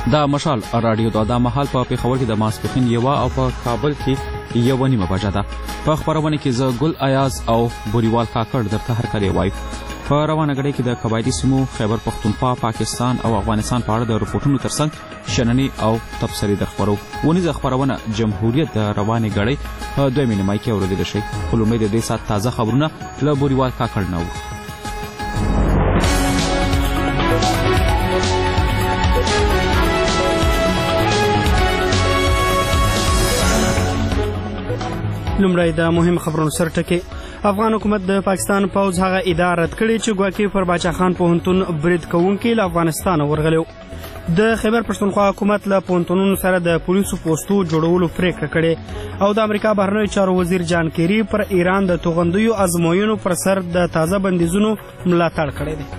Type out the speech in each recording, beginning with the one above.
د مشال راډیو دا مهال په پیښور کې د ماسپښین 1 او په کابل کې 1:30 بجه ده. په خپرونه کې زه ګل ایاز او بوریوال کاکړ درته هرکلی وایو. په روانه غړي کې د قبایلي سیمو خیبر پختونخوا، پاکستان او افغانستان په اړه د رپورټونو ترڅنګ شننې او تبصرې در خپرو. ونیزه خپرونه جمهوریت د روانې غړي په 2 نیمه کې اوریدل شي. په لومړي د دې ساعت تازه خبرونه له بوریوال کاکړ نه وو. لومړی د مهم خبرونو سر ټکي. افغان حکومت د پاکستان پوځ هغه ادعا رد کړې چې ګواکې پر باچا خان پوهنتون برید کوونکي له افغانستانه ورغلي. د خیبر پښتونخوا حکومت له پوهنتونونو سره د پولیسو پوستو جوړولو پریکړه کړې او د امریکا بهرنیو چارو وزیر جان کیری پر ایران د توغندیو ازموینو پر سر د تازه بندیزونو ملاتړ کړی دی.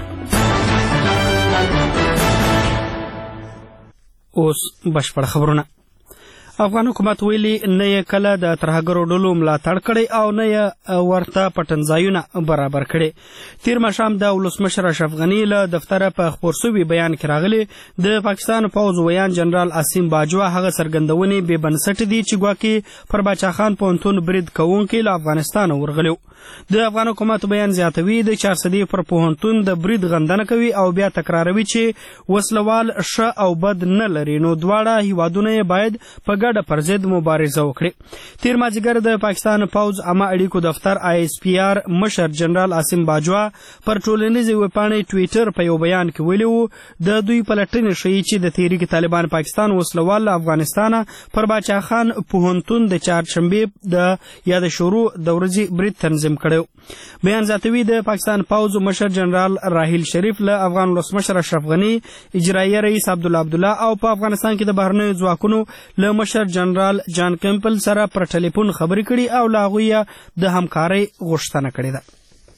اوس بشپړ خبرونه. افغان حکومت ویلي نه یې کله د ترهګرو ډلو ملاتړ کړی او نه یې ورته پټنځایونه برابر کړي. تیر ماښام د ولسمشر اشرف غني له دفتره په خپور شوي بیان کې راغلي د پاکستان پوځ ویان جنرال عاصم باجوه هغه څرګندونې بې بنسټه دي چې ګواکې پر باچا خان پوهنتون برید کوونکي له افغانستانه ورغلي. د افغان حکومت بیان زیاتوي د 400 پر پوهنتون د برید غندنه کوي او بیا تکراروي چې وسلوال ښه او بد نه لري، نو دواړه هیوادونه یې باید په ګډه پر ضد مبارزه وکړي. تیر مازدیګر د پاکستان پوځ عامه اړیکو دفتر ISPR مشر جنرال عاصم باجوه پر ټولنیزې ویبپاڼې ټویټر په یو بیان کې ویلي وو د دوی پلټنې ښیي چې د تحریک طالبان پاکستان وسلوال له افغانستانه پر باچا خان پوهنتون د چهارشنبې د یاد شروع د ورځې برید تنظیم کړو. بیان زیاتوي د پاکستان پوځ مشر جنرال راحیل شریف له افغان ولسمشر اشرف غني، اجرایي رئیس عبدالله او په افغانستان کې د بهرنیو ځواکونو له مشر جنرال جان کیمپل سره پر ټلیفون خبرې کړي او له هغوی د همکارۍ غوښتنه کړې ده.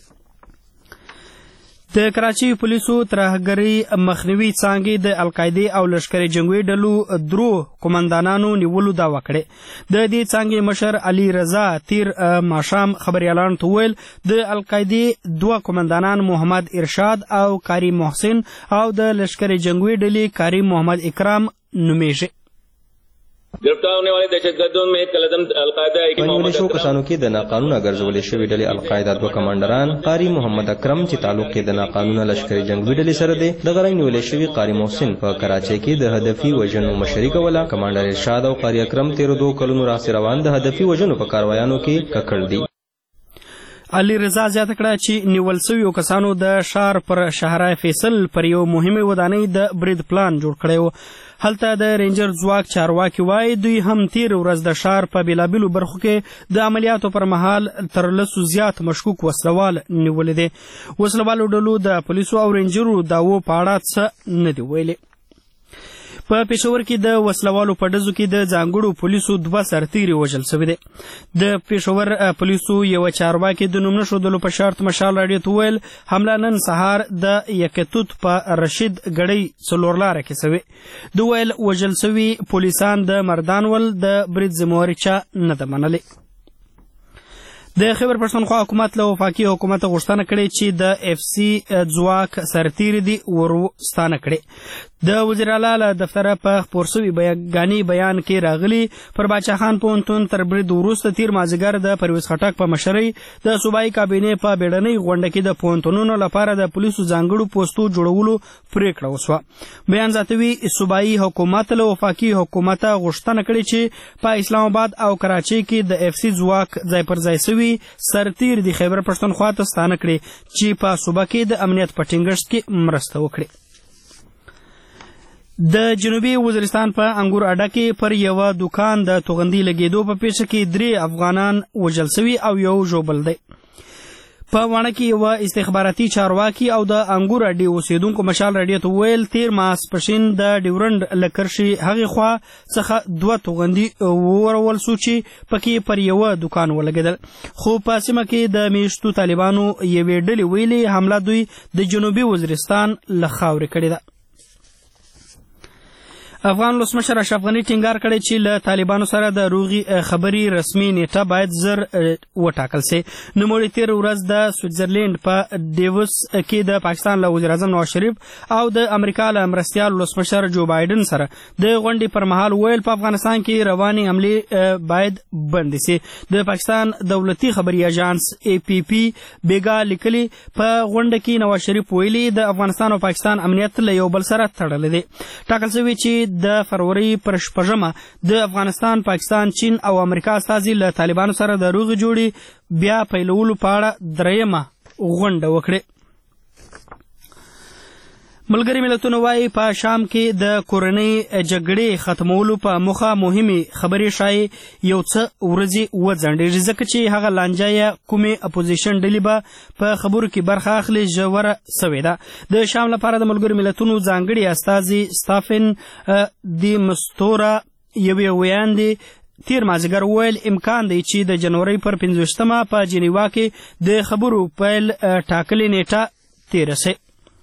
د کراچي پولیسو ترهګرۍ مخنیوي څانګې د القاعدې او لشکري جنګي ډلو 3 قومندانانو نیولو دعوه کړې. د دې څانګې مشر علي رضا تیر ماښام خبريالانو ته وویل د القاعدې 2 قومندانان محمد ارشاد او کاری محسن او د لشکري جنګي ډلې کاری محمد اکرام نومیږي. गिरफ्तार होने वाले दहशतगर्दों में कलदम अलकायदा की मोहम्मद शो कसानों के द नाकानून गर्जवले शवी डले अलकायदा 2 कमांडरان कारी मोहम्मद अकरम چې تعلق کې د ناقانونه لشکري جنگي ډلې سره دی د غړی نیولې شوی قاری محسن په کراچۍ کې د هدفي وژنو مشري کوله. کمانډر ارشاد او قاری اکرم 13 کلونو راځي روان د هدفي وژنو په کاروایانو کې ککړ دي. علي رضا زیاته کړه چې نیول شویو کسانو د شهر پر شهرای فیصل پر یو مهمه ودانۍ د برید پلان جوړ کړی و. هلته د رینجر ځواک چارواکي وایي دوی هم تیر ورځ د شهر په بیلابیلو برخو کې د عملیاتو پر مهال تر 100 زیات مشکوک وسلوال نیولي دي. وسلوالو ډلو د پولیسو او رینجرو دعوو په اړه څه نه دي ویلي. په پېښور کې د وسلوالو په ډزو کې د ځانګړو پولیسو 2 سرتیري وژل شوي دي. د پېښور پولیسو یو چارواکي د نوم نښودلو په شرط مشال راډیو ته ویل حمله نن سهار د یکتوت په رشید ګړۍ څلورلاره کې شوې. د ویل وژل شوي پولیسان د مردانول د برید ذمهواري چا نه ده منلې. د خیبر پښتونخوا حکومت له وفاقي حکومت غوښتنه کړې چې د FC ځواک سرتیري دي ورستانه کړي. د وزیر اعلی له دفتره په خپور شوي بیان کې راغلي پر باچا خان پوهنتون تر برید وروسته تیر مازدیګر د پرویز خټک په مشرۍ د صوبایي کابینې په بیړنۍ غونډه کې د پوهنتونونو لپاره د پولیسو ځانګړو پوستو جوړولو پریکړه وشوه. بیان زیاتوي صوبایي حکومت له وفاقي حکومت غوښتنه کړې چې په اسلام آباد او کراچۍ کې د FC ځواک ځای پر ځای شوي سرتیر د خیبر پښتونخوا ته ستانه کړي چې په صوبه کې د امنیت په ټینګښت کې مرسته وکړي. د جنوبي وزیرستان په انګور اډه کې پر یو دکان د توغندي لګېدو په پیښه کې 3 افغانان وژل شوي او یو ژوبل دی. په وانه کې یو استخباراتي چارواکي او د انګور اډې اوسیدونکو مشال راډیو ته ویل تیر ماسپښین د ډیورنډ له کرښې هغې خوا څخه 2 توغندي وورول شو چې پکې پر یو دکان ولګېدل. خو په سیمه کې د میشتو طالبانو یوې ډلې ویلي حمله دوی د جنوبي وزیرستان له خاورې کړې ده. افغان ولسمشر اشرف غني ټینګار کړی چې له طالبانو سره د روغي خبري رسمي نیټه باید زر وټاکل شي. نوموړي تیر ورځ د سویټزرلینډ په ډیوس کې د پاکستان له وزیر اعظم نواز شریف او د امریکا له مرستیال ولسمشر جو بایدن سره د غونډې پر مهال ویل په افغانستان کې رواني حملې باید بند شي. د پاکستان دولتي خبري اژانس APP بیګا لیکلي په غونډه کې نواز شریف ویلي د افغانستان او پاکستان امنیت له یو بل سره تړلی دی. ټاکل شوی چې د فروری پر 6 د افغانستان، پاکستان، چین او امریکا استازي له طالبانو سره د روغې جوړې بیا پیلولو په اړه 3مه غونډه وکړي. ملګري ملتونه وایي په شام کې د کورنۍ جګړې ختمولو په موخه مهمې خبرې شایي یو څه ورځې وځنډېږي، ځکه چې هغه لانجه یا کومې اپوزیشن ډلې به په خبرو کې برخه اخلي ژوره سوې ده. د شام لپاره د ملګرو ملتونو ځانګړي استازي سټافن دی مستوره یوې ویاندې تیر مازدیګر ویل امکان دی چې د جنوري پر 15مه په جنیوا کې د خبرو پیل ټاکلې نیټه تېره شي.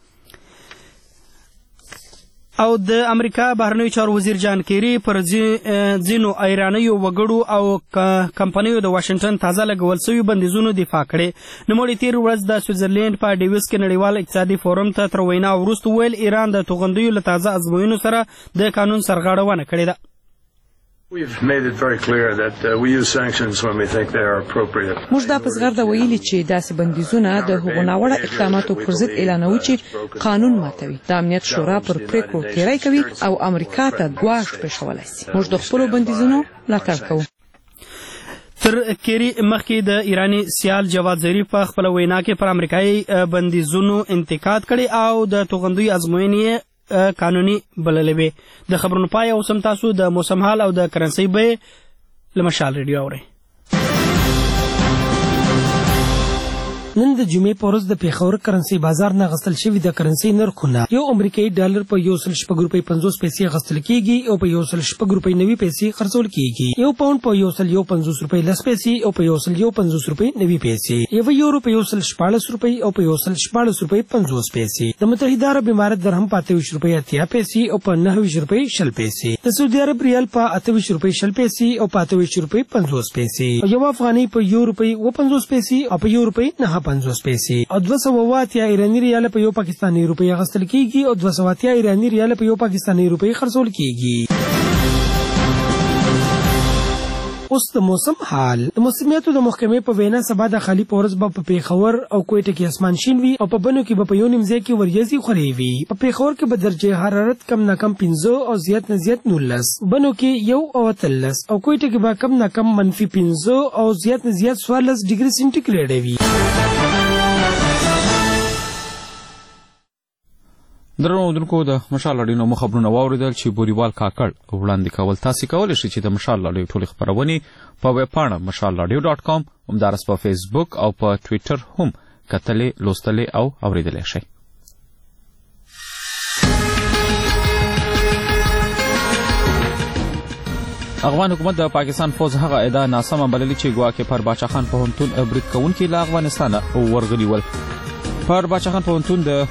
او د امریکا بهرنیو چارو وزیر جان کیری پر ځینو ایرانیو وګړو او کمپنیو د واشنگټن تازه لګول شوي بندیزونو دفاع کړې. نوموړي تیر ورځ د سویټزرلینډ په ډیوس کې نړیوال اقتصادي فورم ته تر وینا وروسته ویل ایران د توغندیو له تازه ازموینو سره د قانون سرغاړونه کړې ده. We've made it very clear that we use sanctions when we think they are appropriate. موږ دا په زغرده ویلي چې داسې بندیزونه د هغو ناوړه اقداماتو پر ضد اعلانوي چې قانون ماتوي. د امنیت شورا پر پریکړو تیری کوي او امریکا ته ګواښ پېښولی شي. موږ د خپلو بندیزونو ملاتړ کوو. تر کیری مخکې د ایرانی سیال جواد ظریف په خپل وینا کې پر امریکایي بندیزونو انتقاد کړي او د توغندیو ازموینې قانوني بللې وې. د خبرونو پای او سم تاسو د موسم حال او د کرنسي بیې له مشال ریډیو اورئ. نن د جمعې په ورځ د پیښور کرنسي بازار نه غستل شوي د کرنسي نرخونه یو امریکایي ډالر په 1.50 پیسې غستل کیږي او په 1.90 پیسې خرڅول کیږي. یو پاوند په 1.50 پیسې او په 1.50 پیسې. یو یورو په 1.14 او په 1.14 پیسې. د متحده عرب امارات درهم په 28.80 پیسې او په 29.10 پیسې. د سعودي عرب ریال په 28.10 پیسې او په 28.50 پیسې. یو افغاني په €50 پیسې او په €50 پیسې. او 280 ایرانی ریال په یو پاکستاني روپۍ غستل کیږي او 280 ایرانی ریال په یو پاکستاني روپۍ خرڅول کیږي. اوس د موسم حال. د موسمیاتو د محکمې په وینا سبا د خالي پورز به په پیښور او کوټه کې اسمان شین وي او په بنو کې به په یو نیم ځای کې وریځې خورې وي. په پیښور کې به درجه حرارت کم نه کم 15 او زیات نه زیات 19، بنو کې 1 او 13 او کوټه کې به کم نه کم -15 او زیات نه زیات 14 ډیګري سنټیګریډ وي. درنو اوریدونکو د مشال راډیو نو خبرونه واوریدل چې بوریوال کاکړ وړاندې کول. تاسو کولی شئ چې د مشال راډیو ټولې خبرونه په ویب پاڼه mashalradio.com، همدارس په فیسبوک او په ټوئیټر هم کتلې، لوستلې او اوریدلې شئ. افغان حکومت د پاکستان فوج هغه ادعا ناسمه بللې چې ګواکې پر باچا خان پوهنتون برید کوونکي له افغانستانه ورغلي ول. پر باچا خان پوهنتون د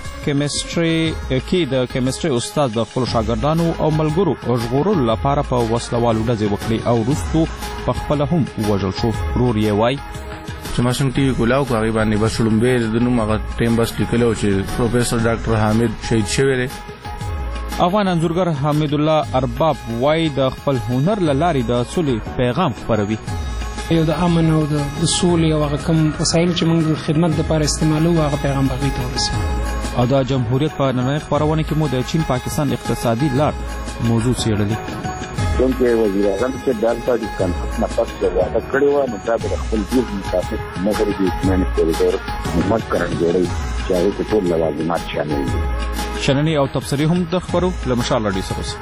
کیمستري استاد د خپل شاګردانو او ملګرو ژغورلو لپاره په وسلوالو ډزې وکړې او وروستو په خپله هم ووژل شو. ورور یې وایي چې ماشوم ټي وي کولاو کو هغې باندې بس لومبې د نوم هغه ټیم بس لیکلی و چې پروفیسر ډاکټر حامد شهید شوی دی. افغان انځورګر حمید الله ارباب وایي د خپل هنر له لارې د سولې پیغام خپروي. یو د امن او د سولې او هغه کوم وسایل چې موږ د خدمت لپاره استعمالوو هغه پیغام به هغوی ته ورسوي. او د جمهوریت په نننۍ خپرونه کې مو د چین پاکستان اقتصادي لار موضوع څېړلې. چونکې وزیر اعظم چې دلته د کنفرانس نه پس وعده کړې وه، نو دا به د خپل جز مطابق مغربي اطمینان کوریډور مذکرن جوړوي چې هغې کې ټول لوازمات شامل دي. شننې او تبصرې هم د خپرو له مشال راډیو سره اوسئ.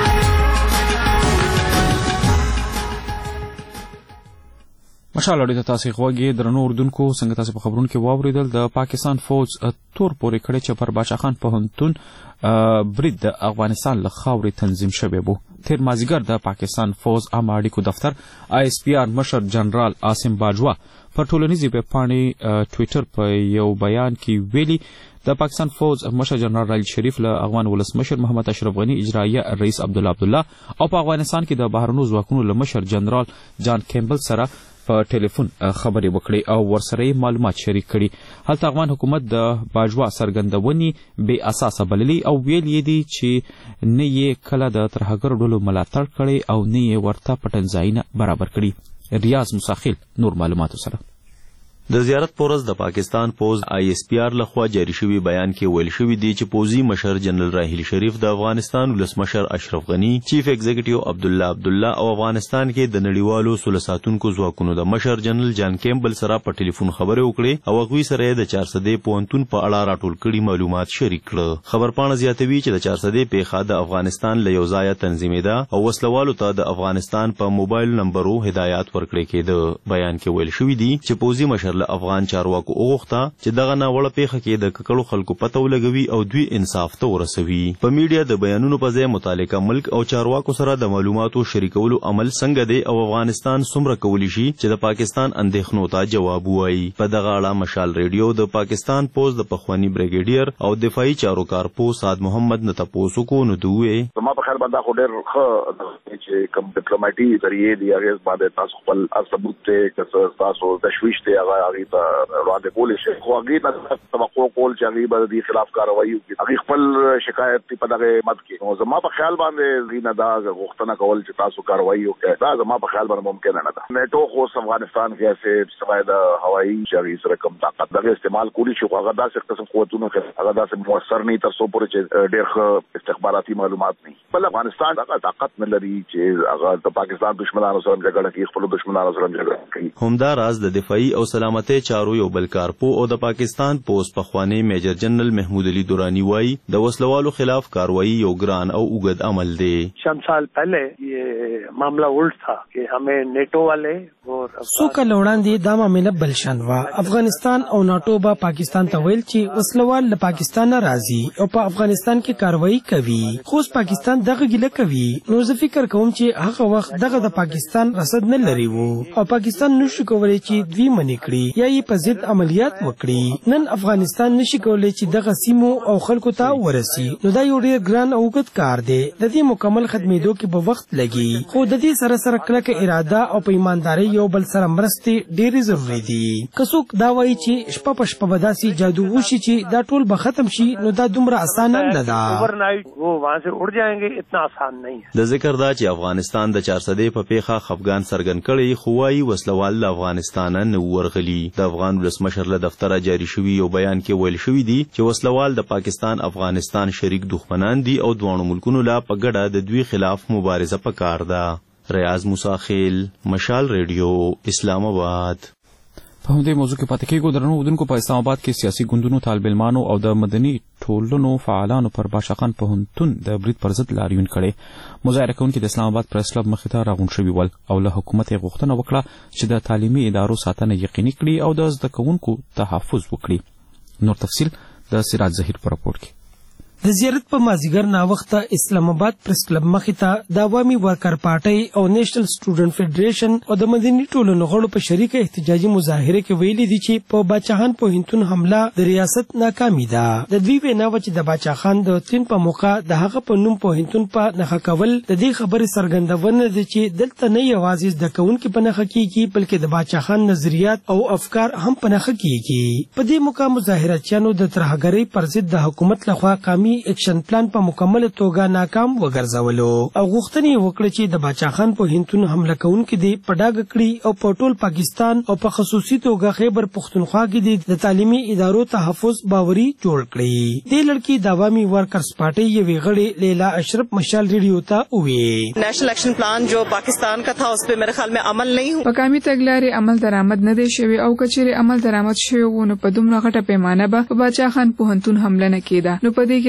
مشال راډیو ته تاسې غوږ یې. درنو اردوونکو، څنګه تاسې په خبرونو کې واورېدل د پاکستان فوج تور پورې کړی چې پر باچا خان پوهنتون برید د افغانستان له خاورې تنظیم شوی و. تیر مازیګر د پاکستان فوز عامه اړیکو دفتر ISPR مشر جنرال عاصم باجوا پر ټولنیزې ویبپاڼې ټویټر په یو بیان کې ویلي د پاکستان فوز مشر جنرال راحیل شریف له افغان ولسمشر محمد اشرف غنی اجرائیه رئیس عبدالله او په افغانستان کې د بهرنیو ځواکونو له مشر جنرال جان کیمبل سره په ټلیفون خبرې وکړې او ورسره معلومات شریک کړي. هلته افغان حکومت د باجوا څرګندونې بې اساسه بللي او ویل یې دي چې نه یې کله د ترهګرو ډلو ملاتړ کړی او نه یې ورته پټنځایونه برابر کړي. ریاض مساخیل نور معلوماتو سره. د زیارت پورز د پاکستان پوز ISPR لخوا جاری شوی بیان کې ویل شوی دی چې پوزي مشر جنرال راحیل شریف د افغانستان ولسمشر اشرف غنی چیف ایگزیکټیو عبدالله او افغانستان کې د نړیوالو سوله ساتونکو ځواکونو د مشر جنرال جان کیمبل سره په ټلیفون خبرې وکړې او هغوی سره د 400 پوهنتون په اړه راټول کړي معلومات شریک کړه. خبرپاڼه زیاتوي چې د 400 پیښه د افغانستان له یو ځایه تنظیمېده او وسلوالو ته د افغانستان په موبایل نمبرو هدایات ورکړي کېده. بیان کې ویل شوی دی چې پوزي مشر له افغان چارواکو وغوښته چې دغه ناوړه پیښه کې د ککړو خلکو پته ولګوي او دوی انصاف ته ورسوي. په میډیا د بیانونو په ځای متعلقه ملک او چارواکو سره د معلوماتو شریکولو عمل څنګه دی او افغانستان څومره کولی شي چې د پاکستان اندېښنو ته جواب ووایي. په دغه اړه مشال ریډیو د پاکستان پوز د پخوانی بریګیډیر او دفاعي چارو کارپو سعد محمد نه تاسو کو نو دوی زما په خیال باندې خو ډېر ښه چې کوم ډیپلوماټي ذریعے دی هغه باندې تاسو خپل ثبوت ته که تاسو تشویش ته هغه وړاندې کولی شي خو هغې نه توقع کول چې هغې به د دې خلاف کاروایي وکړي. هغې خپل شکایت په دغه مد کې نو زما په خیال باندې هغې نه دا غوښتنه کول چې تاسو کاروایي وکړئ دا زما په خیال باندې ممکنه نه ده. نیټو خو افغانستان کې هسې سوای د هوایي چې هغې سره کوم طاقت دغه استعمال کولی شي خو هغه داسې قسم قوتونو کې هغه داسې مؤثر نه وي تر څو پورې چې ډېر ښه استخباراتي معلومات نه وي. بل افغانستان هغه طاقت نه لري چې هغه د پاکستان دشمنانو سره جګړه کوي خپلو دشمنانو سره جګړه کوي. همداراز د دفاعي او سلامتۍ چارو یو بل کارپو او د پاکستان پوز پخوانی میجر جنرل محمود علی دورانی وای د وسلوالو خلاف کاروائی یو ګران او اوږد عمل دی. چند سال پہلے یہ معاملہ الٹ تھا کہ ہمیں نیٹو والے څو کال وړاندې دا معامله بل شان وه. افغانستان او ناټو به پاکستان ته ویل چې وسلوال له پاکستان نه راځي او په افغانستان کې کاروایی کوي خو پاکستان دغه ګیله کوي. نو زه فکر کوم چې هغه وخت دغه د پاکستان رصد نه لري وو او پاکستان نشي کولای چې دوی منې کړي یا یې په ضد عملیات وکړي. نن افغانستان نشي کولای چې دغه سیمو او خلکو ته ورسي نو دا یو ډېر ګران او اوږد کار دی. د دې مکمل ختمېدو کې به وخت لګي خو د دې سره سره کلکه اراده او په ایماندارۍ یو بل سره مرستې ډېرې ضروري دي. که څوک دا وایي چې شپه په شپه به داسې جادو وشي چې دا ټول به ختم شي نو دا دومره اسانه نه ده. د ذکر دا چې افغانستان د 400 په پیښه خفګان څرګند کړی خو وايي وسلوال له افغانستان نه ورغلي. د افغان ولسمشر له دفتره جاری شوی یو بیان کې ویل شوی دی چې وسلوال د پاکستان افغانستان شریک دښمنان دي او دوه ملکونو لا په ګډه د دوی خلاف مبارزه پکار ده. ریاض مساخیل مشال ریډیو اسلام آباد. په همدې موضوع کې پاتې کېږو. درنو اودونکو په اسلام آباد کې سیاسي ګوندونو طالب علمانو او د مدني ټولنو فعالانو پر باشاخان پوهنتون د برید پر ضد لاریون کړی. مظاهره کوونکي د اسلام آباد پریس کلب مخې ته راغونډ شوي ول او له حکومت یې غوښتنه وکړه چې د تعلیمي ادارو ساتنه یقیني کړي او د زده کوونکو تحفظ وکړي. نور تفصیل د سراج ظهیر په راپور کې. د زیارت په مازیګر ناوخته اسلام آباد پریس کلب مخې ته د عوامي ورکر پارټۍ او نیشنل سټوډنټ فیډریشن او د مدني ټولنو غړو په شریکه احتجاجي مظاهره کې ویلي دي چې په باچاخان پوهنتون حمله د ریاست ناکامي ده. د دوی وینا و چې د باچاخان د تین په موقع د هغه په نوم پوهنتون په نښه کول د دې خبرې څرګندونه ده چې دلته نه یوازې زده کوونکي په نښه کیږي بلکې د باچاخان نظریات او افکار هم په نښه کیږي. په دې موقع مظاهراتچیانو د ترهګرۍ پر ضد د حکومت لخوا قامي ایکشن پلان په مکمل توګه ناکام وګرځولو او غوښتنې وکړه چې د باچاخان پوهنتون حمله کوونکي دې په ډاګه کړي او په ټول پاکستان او په خصوصي توګه خیبر پښتونخوا کې د تعلیمي ادارو تحفظ باوري جوړ کړي. دې لړکې د عوامي ورکرز پارټۍ یوې غړې لیلا اشرف مشال ریډیو ته وویل نیشنل ایکشن پلان جو پاکستان کا تھا اس پہ میرے خیال میں عمل نہیں ہوا. په قومي تګلارې عمل درآمد نه دی شوی او کچېرې عمل درآمد شوی و نو په دومره غټه پیمانه به په باچاخان پوهنتون حمله نه کېده. نو په دې کې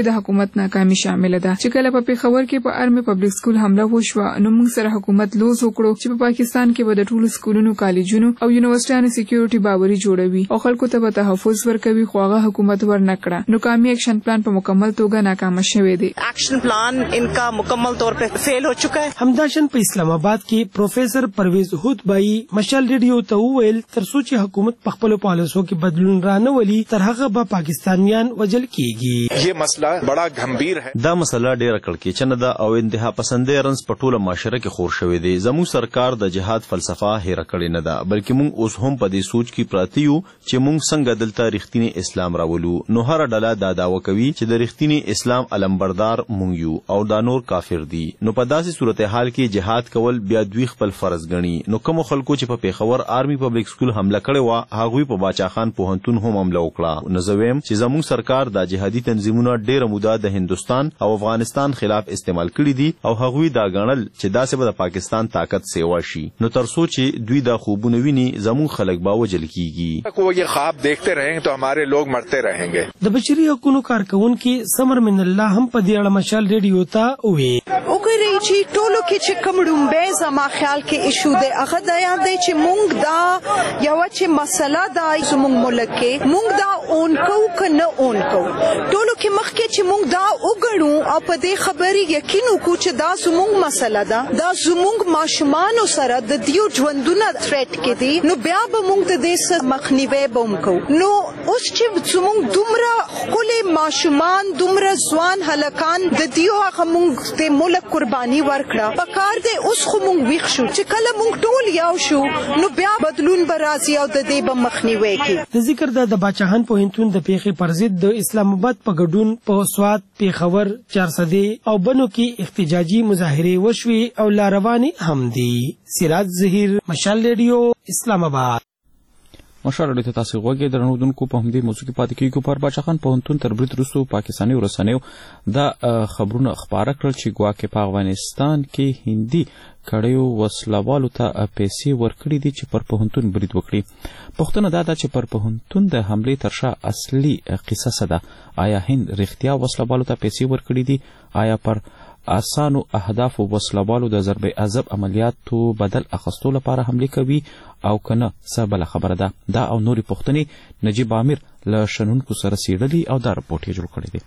د حکومت ناکامي شامل ده چې کله په پیښور کې په ارمي پبلک سکول حمله وشوه نو موږ سره حکومت لوز وکړو چې په پاکستان کې به د ټولو سکولونو کالجونو او یونیورسيټانو سکیورټي باوري جوړوي او خلکو ته به تحفظ ورکوي خو هغه حکومت ورنکړه نو کامي ایکشن پلان په مکمل توګه ناکام شوی دی एक्शन प्लान इनका मुकम्मल तौर पे फेल हो चुका है همداشن په اسلام آباد کې پروفیسر پرویز هوتبای مشال ریډیو ته وویل ترڅو چې حکومت په خپل پالیسو کې بدلون رانولي تر هغه به پاکستانیان وجل کیږي یہ مسئلہ بڑا گمبھیر ہے دا مسله ډیره کړکېچنه ده او انتها پسندې رنس په ټوله معاشره کې خور شوی دی زموږ سرکار د جهاد فلسفه هېره کړې نه ده بلکې موږ اوس هم په دې سوچ کې پراته یو چې موږ څنګه دلته رښتینی اسلام راولو نو هر ډله دا دعوه کوي چې د رښتینی اسلام علمبردار موږ یو او دا نور کافر دي نو په داسې صورتحال کې جهاد کول بیا دوی خپل فرض ګڼي نو کوم خلکو چې په پیښور آرمي پبلک سکول حمله کړې و هغوی په باچا خان پوهنتون هم حمله وکړه نو زه وایم چې زموږ سرکار د جهادي تنظیمونو ډیره موده د هندستان او افغانستان خلاف استعمال کړي دي او هغوی دا ګڼل چې داسې به د پاکستان طاقت سیوا شي نو ترڅو چې دوی دا خوبونه ویني زموږ خلک به وجل کیږي وہ یہ خواب دیکھتے رہیں تو ہمارے لوگ مرتے رہیں گے د بشري حقوقو کارکونکو سمر من الله هم په دې اړه مشال ریډیو ته وی وګورئ چې ټولو کې چې کوم ډومبه زما خیال کې ایشو دی هغه دا یاد دی چې مونږ دا یو چې مسله دا زموږ ملک کې مونږ دا اون کو کنه اون کو ټولو کې مخکې چې مونږ دا وګڼو او په دې خبرې یقین وکړو چې دا زموږ مسله ده دا زموږ ماشومان سره د دیو ژوندونه تھریټ کې دي نو بیا به مونږ د دې سره مخنیوي بوم کو نو اوس چې زموږ دومره خپل ماشومان دومره ځوان هلکان د دیو هغه مونږ ته ملک قرباني ورکړه پکار دی اوس خو مونږ ویښ شو چې کله مونږ ټول یو شو نو بیا بدلون به راځي او د دې به مخنیوي کوي د ذکر د باچاخان پوهنتون د پیښې پر ضد د اسلام آباد په ګډون په سواد پیښور چارسدې او بنو کې احتجاجي مظاهرې وشوي او لاروانې هم دي سراج ظهیر مشال ریډیو اسلام آباد مشال ریډیو ته تاسو غوږی درنودونکو په همدې موضوع کې پاتې کیږو پر باچاخان پوهنتون تر برید وروسته پاکستاني رسنیو دا خبرونه خپاره کړل چې ګواکې په افغانستان کې هندي کړیو وسلوالو ته پیسې ورکړي دي چې پر پوهنتون برید وکړي پوښتنه دا ده چې پر پوهنتون د حملې تر شا اصلي قصه څه ده آیا هند رښتیا وسلوالو ته پیسې ورکړي دي آیا پر اسانو اهدافو وسلوالو د ضرب عذاب عملیاتو بدل اخستو لپاره حمله کوي او کنه څه بل خبره ده دا او نوري پوښتنې نجیب عامر له شنونکو سره سیړلي او دا رپورټ یې جوړ کړی دی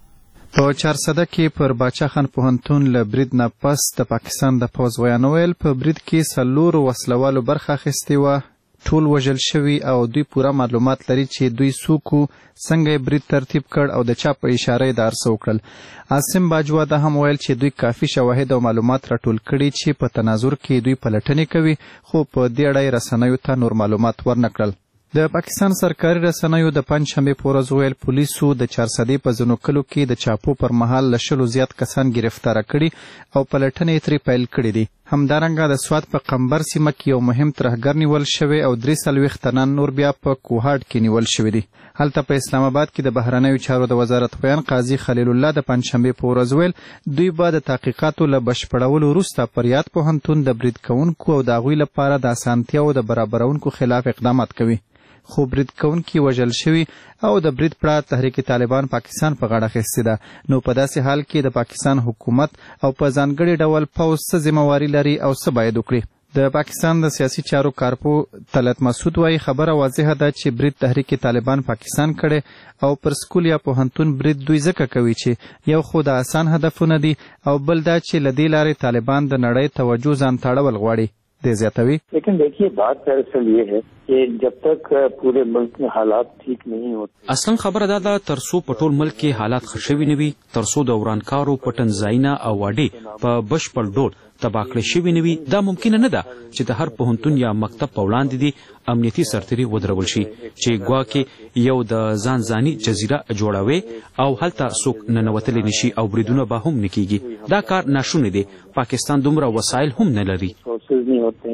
په چارسده کې پر باچاخان پوهنتون له برید نه پس د پاکستان د پوځ ویانویل په برید کې 4 وسلوالو برخه اخیستې وه ټول وژل شوي او دوی پوره معلومات لري چې دوی څوک څنګه برید ترتیب کړ او د چا په اشاره یې دا هرڅه وکړل عاصم باجوا دا هم ویل چې دوی کافي شواهد او معلومات راټول کړي چې په تناظر کې دوی پلټنې کوي خو په دې اړه یې رسنیو ته نور معلومات ورنکړل د پاکستان سرکاري رسنیو د پنجشنبې په ورځ ویل پولیسو د چارسدې په ځینو کلو کې د چاپو پر مهال له 100 زیات کسان گرفتاره کړي او پلټنې ترې پیل کړي دي همدارنګه د سوات په قمبر سیمه کې یو مهم ترهګر نیول شوی او 43 تنان نور بیا په کوهاټ کې نیول شوی دي هلته په اسلام آباد کې د بهرنیو چارو د وزارت خویان قاضي خلیل الله د پنجشنبې په ورځ ویل دوی به د تحقیقاتو له بشپړولو وروسته پر یاد پوهنتون د برید کوونکو او د هغوی لپاره د اسانتیاو د برابرونکو خلاف اقدامات کوي خو برید کوونکي وژل شوي او د برید پړه تحریک طالبان پاکستان په غاړه اخیستې ده نو په داسې حال کې د پاکستان حکومت او په ځانګړي ډول پوځ څه ذمهواري لري او څه باید وکړي د پاکستان د سیاسي چارو کارپو طلعت مسعود وایي خبره واضحه ده چې برید تحریک طالبان پاکستان کړي او پر سکول یا پوهنتون برید دوی ځکه کوي چې یو خو د آسان هدفونه دي او بل دا چې له دې لارې طالبان د نړۍ توجه ځان ته اړول غواړي دے زیاتوی لیکن دیکھیے بات دراصل یہ ہے کہ جب تک پورے ملک میں حالات ٹھیک نہیں ہوتے اصلا خبره دا ده ترڅو په ټول ملک کې حالات ښه شوي نه وي ترڅو د ورانکارو پټنځایونه او واډې په بشپړ ډول تباه کړې شوي نه وي دا ممکنه نه ده چې د هر پوهنتون یا مکتب په وړاندې دي امنیتي سرتیري ودرول شي چې ګواکې یو د ځان ځاني جزیره جوړوي او هلته څوک ننوتلی نشي او بریدونه به هم نه کیږي دا کار ناشونی دی پاکستان دومره وسایل هم نه لري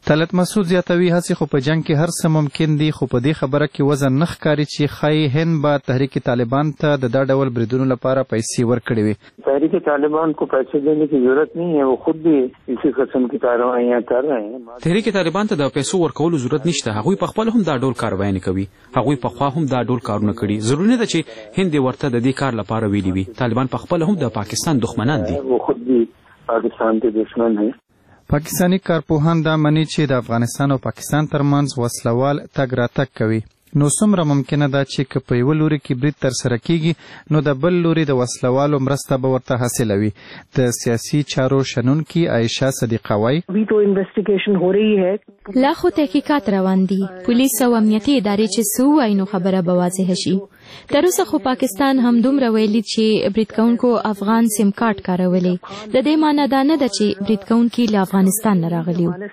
طلعت مسعود زیاتوي هڅې خو په جنگ کې هر څه ممکن دي، خو په دې خبره کې وزن نه ښکاري چې ښایي هند به تحریک طالبان ته د دا ډول بریدونو لپاره پیسې ورکړې وي. تحریک طالبان کو پیسے دینے کی ضرورت نہیں ہے، وہ خود بھی اسی قسم کی کارروائیاں کر رہے ہیں. تحریک طالبان ته د پیسو ورکولو ضرورت نشته، هغوی په خپل هم دا ډول کاروایي کوي، هغوی په خوا هم دا ډول کارونه کړي. ضروري نه ده چې هند ورته د دې کار لپاره ویلي وي. طالبان په خپل هم د پاکستان دښمنان دي. وہ خود بھی پاکستان کے دشمن ہیں. پاکستانی کارپوهان دا مني چې د افغانستان او پاکستان ترمنځ وسلوال تګ راتګ کوي. نو څومره ممکنه ده چې که په یوه لوري کې برید ترسره کیږي نو د بل لوري د وسلوالو مرسته به ورته حاصله وي. د سیاسي چارو شنونکي عایشه صدیقه وایي ابھی تو انویسټیګیشن هو رہی ہے، لا خو تحقیقات روان دي، پولیس او امنیتي ادارې چې څه وایي نو خبره به واضح شي. تر اوسه خو پاکستان هم دومره ویلي چې برید کوونکو افغان سیم کارت کارولې. د دې معنی دا نه ده چې برید کوونکي له افغانستان نه راغلي وو.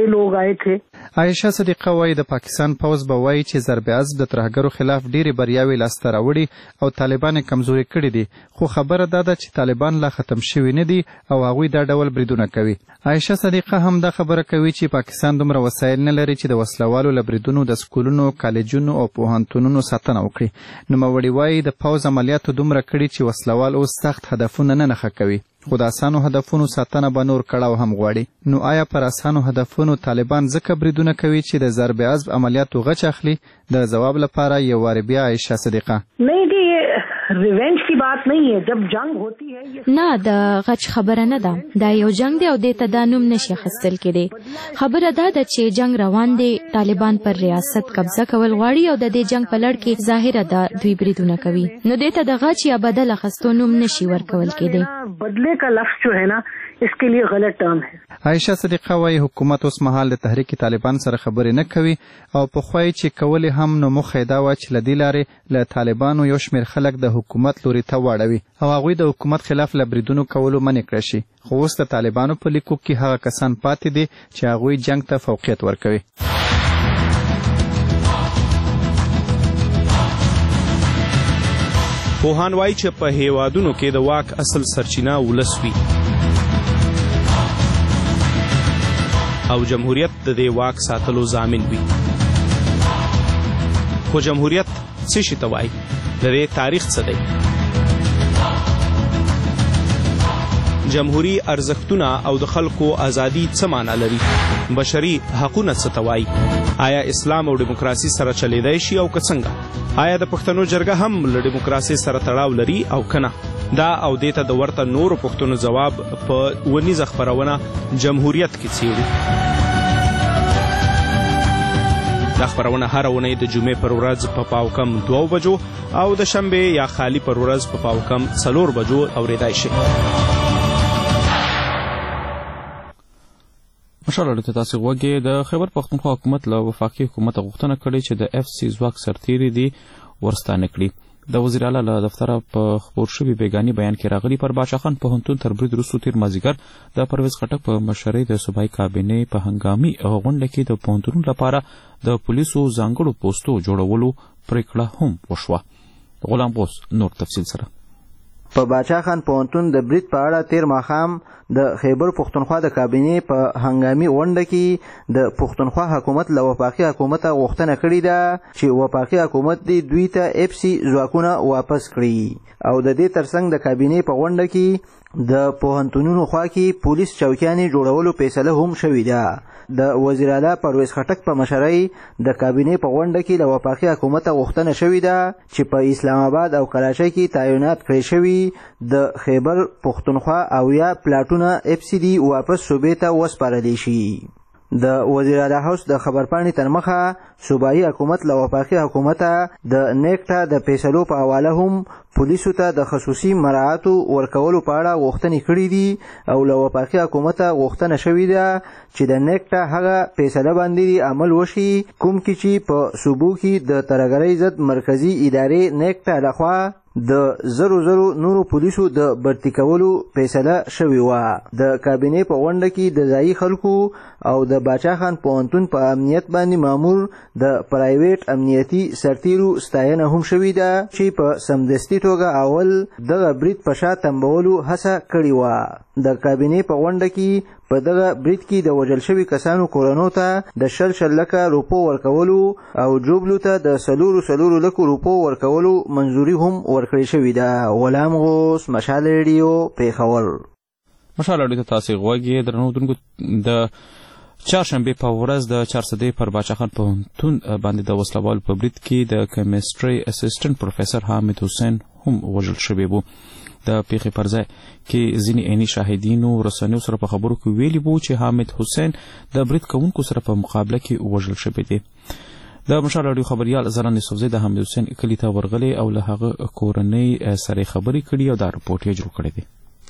عایشه صدیقه وایي د پاکستان پوځ به وایي چې ضرب عزم د ترهګرو خلاف ډېرې بریاوې لاسته راوړي او طالبان یې کمزوري کړي دي، خو خبره دا ده چې طالبان لا ختم شوي نه دي او هغوی دا ډول بریدونه کوي. عایشه صدیقه هم دا خبره کوي چې پاکستان دومره وسایل نه لري چې د وسلوالو له بریدونو د سکولونو، کالجونو او پوهنتونونو ساتنه وکړي. نوموړي وایي د پوځ عملیاتو دومره کړي چې وسلوال اوس سخت هدفونه نه نښه کوي، خو د اسانو هدفونو ساتنه به نور کړاو هم غواړي. نو آیا پر اسانو هدفونو طالبان ځکه بریدونه کوي چې د ضرب عزم عملیاتو غچ اخلي؟ د جواب لپاره یو وار بیا عایشه صدیقه ریونج کی بات نہیں ہے، جب جنگ ہوتی ہے نه د غچ خبره نه ده، دا یو جنگ دی او د تدانوم نشي خستل کېدی. خبره دا ده چې جنگ روان دی، طالبان پر ریاست قبضه کول غواړي او د دې جنگ په لړ کې ظاهره ده دوی بریدونه کوي، نو د ته د غچ یا بدل اخستو نوم نشي ورکول کېدی. بدله کا لفظ جو ہے نا اس کے لیے غلط ټرم ہے. عایشه صدیقه وایي حکومت اوس مهال د تحریک طالبان سره خبرې نه کوي او پخوا یې چې کولې هم نو موخه دا وه چې له دې لارې له طالبانو یو شمېر خلک د حکومت لوري ته واړوي او هغوی د حکومت خلاف له بریدونو کولو منع کړی شي. خو اوس د طالبانو په لیکو کې هغه کسان پاتې دي چې هغوی جنگ ته فوقیت ورکوي. پوهان وایي چې په هیوادونو کې د واک اصل سرچینه ولس وي او جمهوریت د دې واک ساتلو ضامن وي. خو جمهوریت څه شي ته وایي؟ د دې تاریخ څه دی؟ جمهوری ارزښتونه او د خلکو ازادي څه معنا لري؟ بشري حقونه څه ته وایي؟ آیا اسلام او دیموکراسي سره چلیدای شي او که څنګه؟ آیا د پښتنو جرګه هم له دیموکراسي سره تړاو لري او کنه؟ دا او دې ته د ورته نورو پښتنو ځواب په ونیزه خپرونه جمهوریت کې څیړو. دا خپرونه هر اونۍ د جمعې پر ورځ په پاو کم 2 بجو او د شنبې یا خالی پر ورځ په پاو کم 4 بجو اوریدای شي. مشاله ته تاسو وګورئ د خیبر پختونخوا حکومت له وفاقي حکومت غوښتنه کړې چې د اف سی ځواک سرتیري دي ورستانه کړي. د وزیر اعلی له دفتره په خبر شوي بیګاني بیان کې راغلي پر باچا خان پوهنتون تر برید وروسته تیر مازدیګر د پرویز خټک په مشرۍ د صوبایي کابینې په هنګامي غونډه کې د پوهنتونونو لپاره د پولیسو ځانګړو پوستو جوړولو پریکړه هم وشوه. غلام غوث نور تفصیل سره. په باچا خان پوهنتون د برید په اړه تیر ماښام د خیبر پښتونخوا د کابینې په هنګامي غونډه کې د پښتونخوا حکومت له وفاقي حکومت غوښتنه کړې ده چې وفاقي حکومت دې دوی ته اف سی ځواکونه واپس کړي او د دې ترڅنګ د کابینې په غونډه کې د پوهنتونونو خوا کې پولیس چوکیانې جوړولو فیصله هم شوې ده. د وزیر اعلی پرویز خټک په مشرۍ د کابینې په غونډه کې له وفاقي حکومت غوښتنه شوې ده چې په اسلام آباد او کراچۍ کې تعینات کړی شوي د خیبر پښتونخوا او یا پلاټونه اف سی ډي واپس صوبې ته وسپارلی شي. د وزیر اعلی هاوس د خبرپاڼې تر مخه صوبایي حکومت له وفاقي حکومته د نیکټا د فیصلو په حواله هم پولیسو ته د خصوصي مراعاتو ورکولو په اړه غوښتنې کړي دي او له وفاقي حکومته غوښتنه شوې ده چې د نیکټا هغه فیصله باندې عمل وشي کوم کې چې په صوبو کې د ترهګرۍ ضد مرکزي ادارې نیکټا لخوا د زرو نورو پولیسو د برتی کولو فیصله شوې وه. د کابینې په غونډه کې د ځایي خلکو او د باچا خان پوهنتون په امنیت باندې مامور د پرایویټ امنیتي سرتیرو ستاینه هم شوې ده چې په سمدستي توګه اول دغه برید په شا تنبولو هڅه کړې وه. د کابینې په غونډه کې په دغه برید کې د وژل شوي کسانو کورنو ته د 100 لکه روپو ورکولو او جوبلو ته د 4 لکو روپو ورکولو منظوري هم ورکړې شوې ده. غلام غوث، مشال ریډیو، پیښور. مشال ریډیو ته تاسې غوږ درنو اورېدونکو. د چهارشنبې په ورځ د چارسدې پر باچا خان پوهنتون باندې د وسلوالو په برید کې د کیمستري اسسټنټ پروفیسر حامد حسین هم وژل شوی و. د پیښې پر ځای کې ځینې عیني شاهدینو رسنیو سره په خبرو کې ویلي وو چې حامد حسین د برید کوونکو سره په مقابله کې وژل شوی دی. د مشال راډیو خبریال زران یوسفزی د حامد حسین کلي ته ورغلی او له هغه کورنۍ سره خبرې کړي او دا رپورټ یې جوړ کړی دی.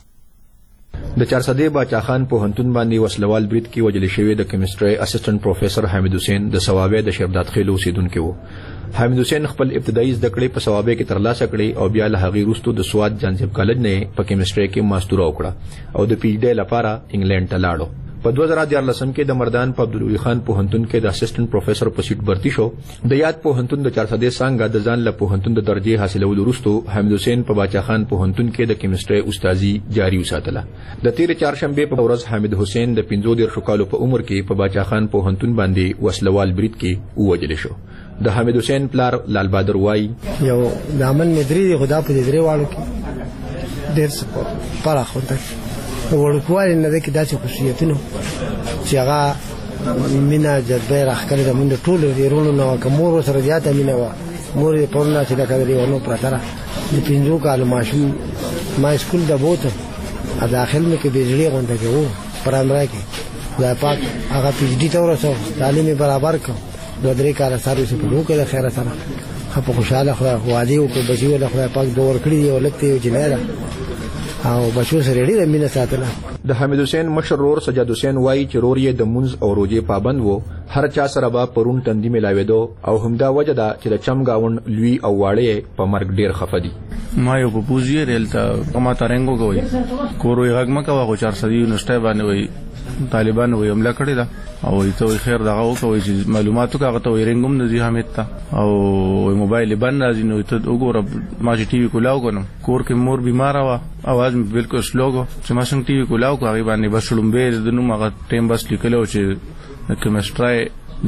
د چارسدې باچا خان پوهنتون باندې وسلوال برید کې وژل شوی د کیمستري اسسټنټ پروفیسر حامد حسین د ثوابه د شیرداد خیلو اوسیدونکو وو. حامد حسین خپل ابتدایي زده کړې په ثوابه کې ترلاسه کړې او بیا له هغې وروسته د سوات جانزیب کالج نه په کیمستري کې ماستوره وکړه او د پی ایچ ډي لپاره انګلند ته لاړو. په 2014 کې د مردان په عبدالوی خان پوهنتون کې د اسسټنټ پروفیسر په سیټ برتی شو. د یاد پوهنتون د چارسدې څنګه د ځان له پوهنتون د درجه حاصلولو وروسته حامد حسین په باچا خان پوهنتون کې د کیمستري استادي جاری وساتله. د تیر چهارشنبې په ورځ حامد حسین د 15 کالو په عمر کې په باچا خان پوهنتون باندې وسلوال برید کې ووژل شو. د حامد حسین پلار لال بادر وای یو د امن مدري خدا په دې درې واړو کې ډېر څه پاره خونده ورکوال نه ده کې داسې خصوصیتونه چې هغه مینا جذبه راخکړه د موږ ټول ورونو نو کومور سره زیاته مینا و مور په پرنا چې دا کوي ورنو پراتره د 15 کال ماشوم ما سکول د بوته ا داخل مې کې بجلی غونډه کې وو پرامرای کې خدای پاک هغه پی ایچ ډي ته ورسو تعلیم برابر کړ. 2-3 کال سرویس په دوه کې د خیره سره خو خوشاله خو وادي او په بچي له خدای پاک دور کړی او لکته یو جنایره او بچو سره ډېر مینه ساتله. د حامد حسین مشر رور سجاد حسین وای چې رور یې د منځ او روزې پابند وو. هر چا سره به پرون تندې ملاوېدو او همدا وجه ده چې د چمګاون لوی او واړې په مرګ ډېر خفه دي. ما یو په پوزیه ریلته ما ترنګو کوي کورو یې غږ مکه واغو 400 یونیورسيټي باندې وای طالبان وې حمله کړې ده او ته خیر دغه وکوي چې معلوماتو کاغه ته ورنګم نزي حمید ته او موبایل باندې راځي نو ته وګوره ما چې ټي وي کولاو کنم کور کې مور بیمار و اواز بالکل سلوګو چې ما څنګه ټي وي کولاو کوي باندې بس لومبه د نو مغه ټیم بس لیکلو چې کیمستري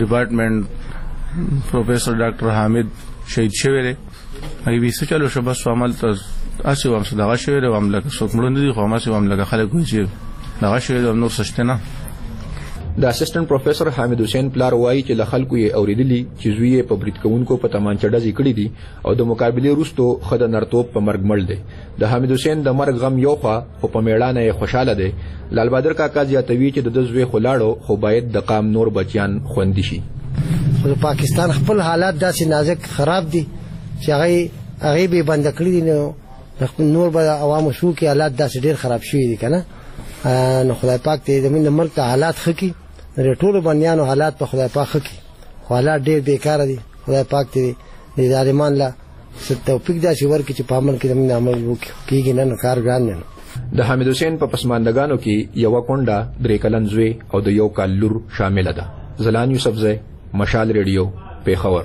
ډپارټمنټ پروفیسر ډاکټر حامد شهید شوی دی. ای څه چلو شو بس عمل ته اسی وام صدقه شوی دی عمل څوک مړ نه دي خو ما سي عمل خلک وایي چې دغه شوی د نور سشته نه. د اسسټنټ پروفیسر حامد حسین پلار وایي چې له خلکو یې اوریدلی چې زوی په برید کوونکو په تمانچه ډزې کړې دي او د مقابلې وروسته خد نرتوب په مرګ مړ دی. د حامد حسین د مرګ غم یو خوا او په میړانه یې خوشاله دی. لال بادر کاکا زیاتوي چې د زوی خلاړو خو باید د قام نور بچیان خوندي شي. خو پاکستان خپل حالات داسې نازک خراب دي چې هغه به بند کړی دي نو نور به عوامو شو کې حالات داسې ډېر خراب شوي دي کنه. نو خدای پاک ته د ملک حالات خکې د ټولو بنیانو حالات په خدای پاک خکې حالات ډېر بیکاره دي. خدای پاک ته د ظالمان لا توفیق داسې ورکړي چې په عمل کې زموږ عمل وکړي نه کار ګران نه. د حامد حسین په پسماندګانو کې یو کونډه 3 کلن زوی او د یو کال لور شامل ده. زلان یوسفزی، مشال ریډیو، پیښور.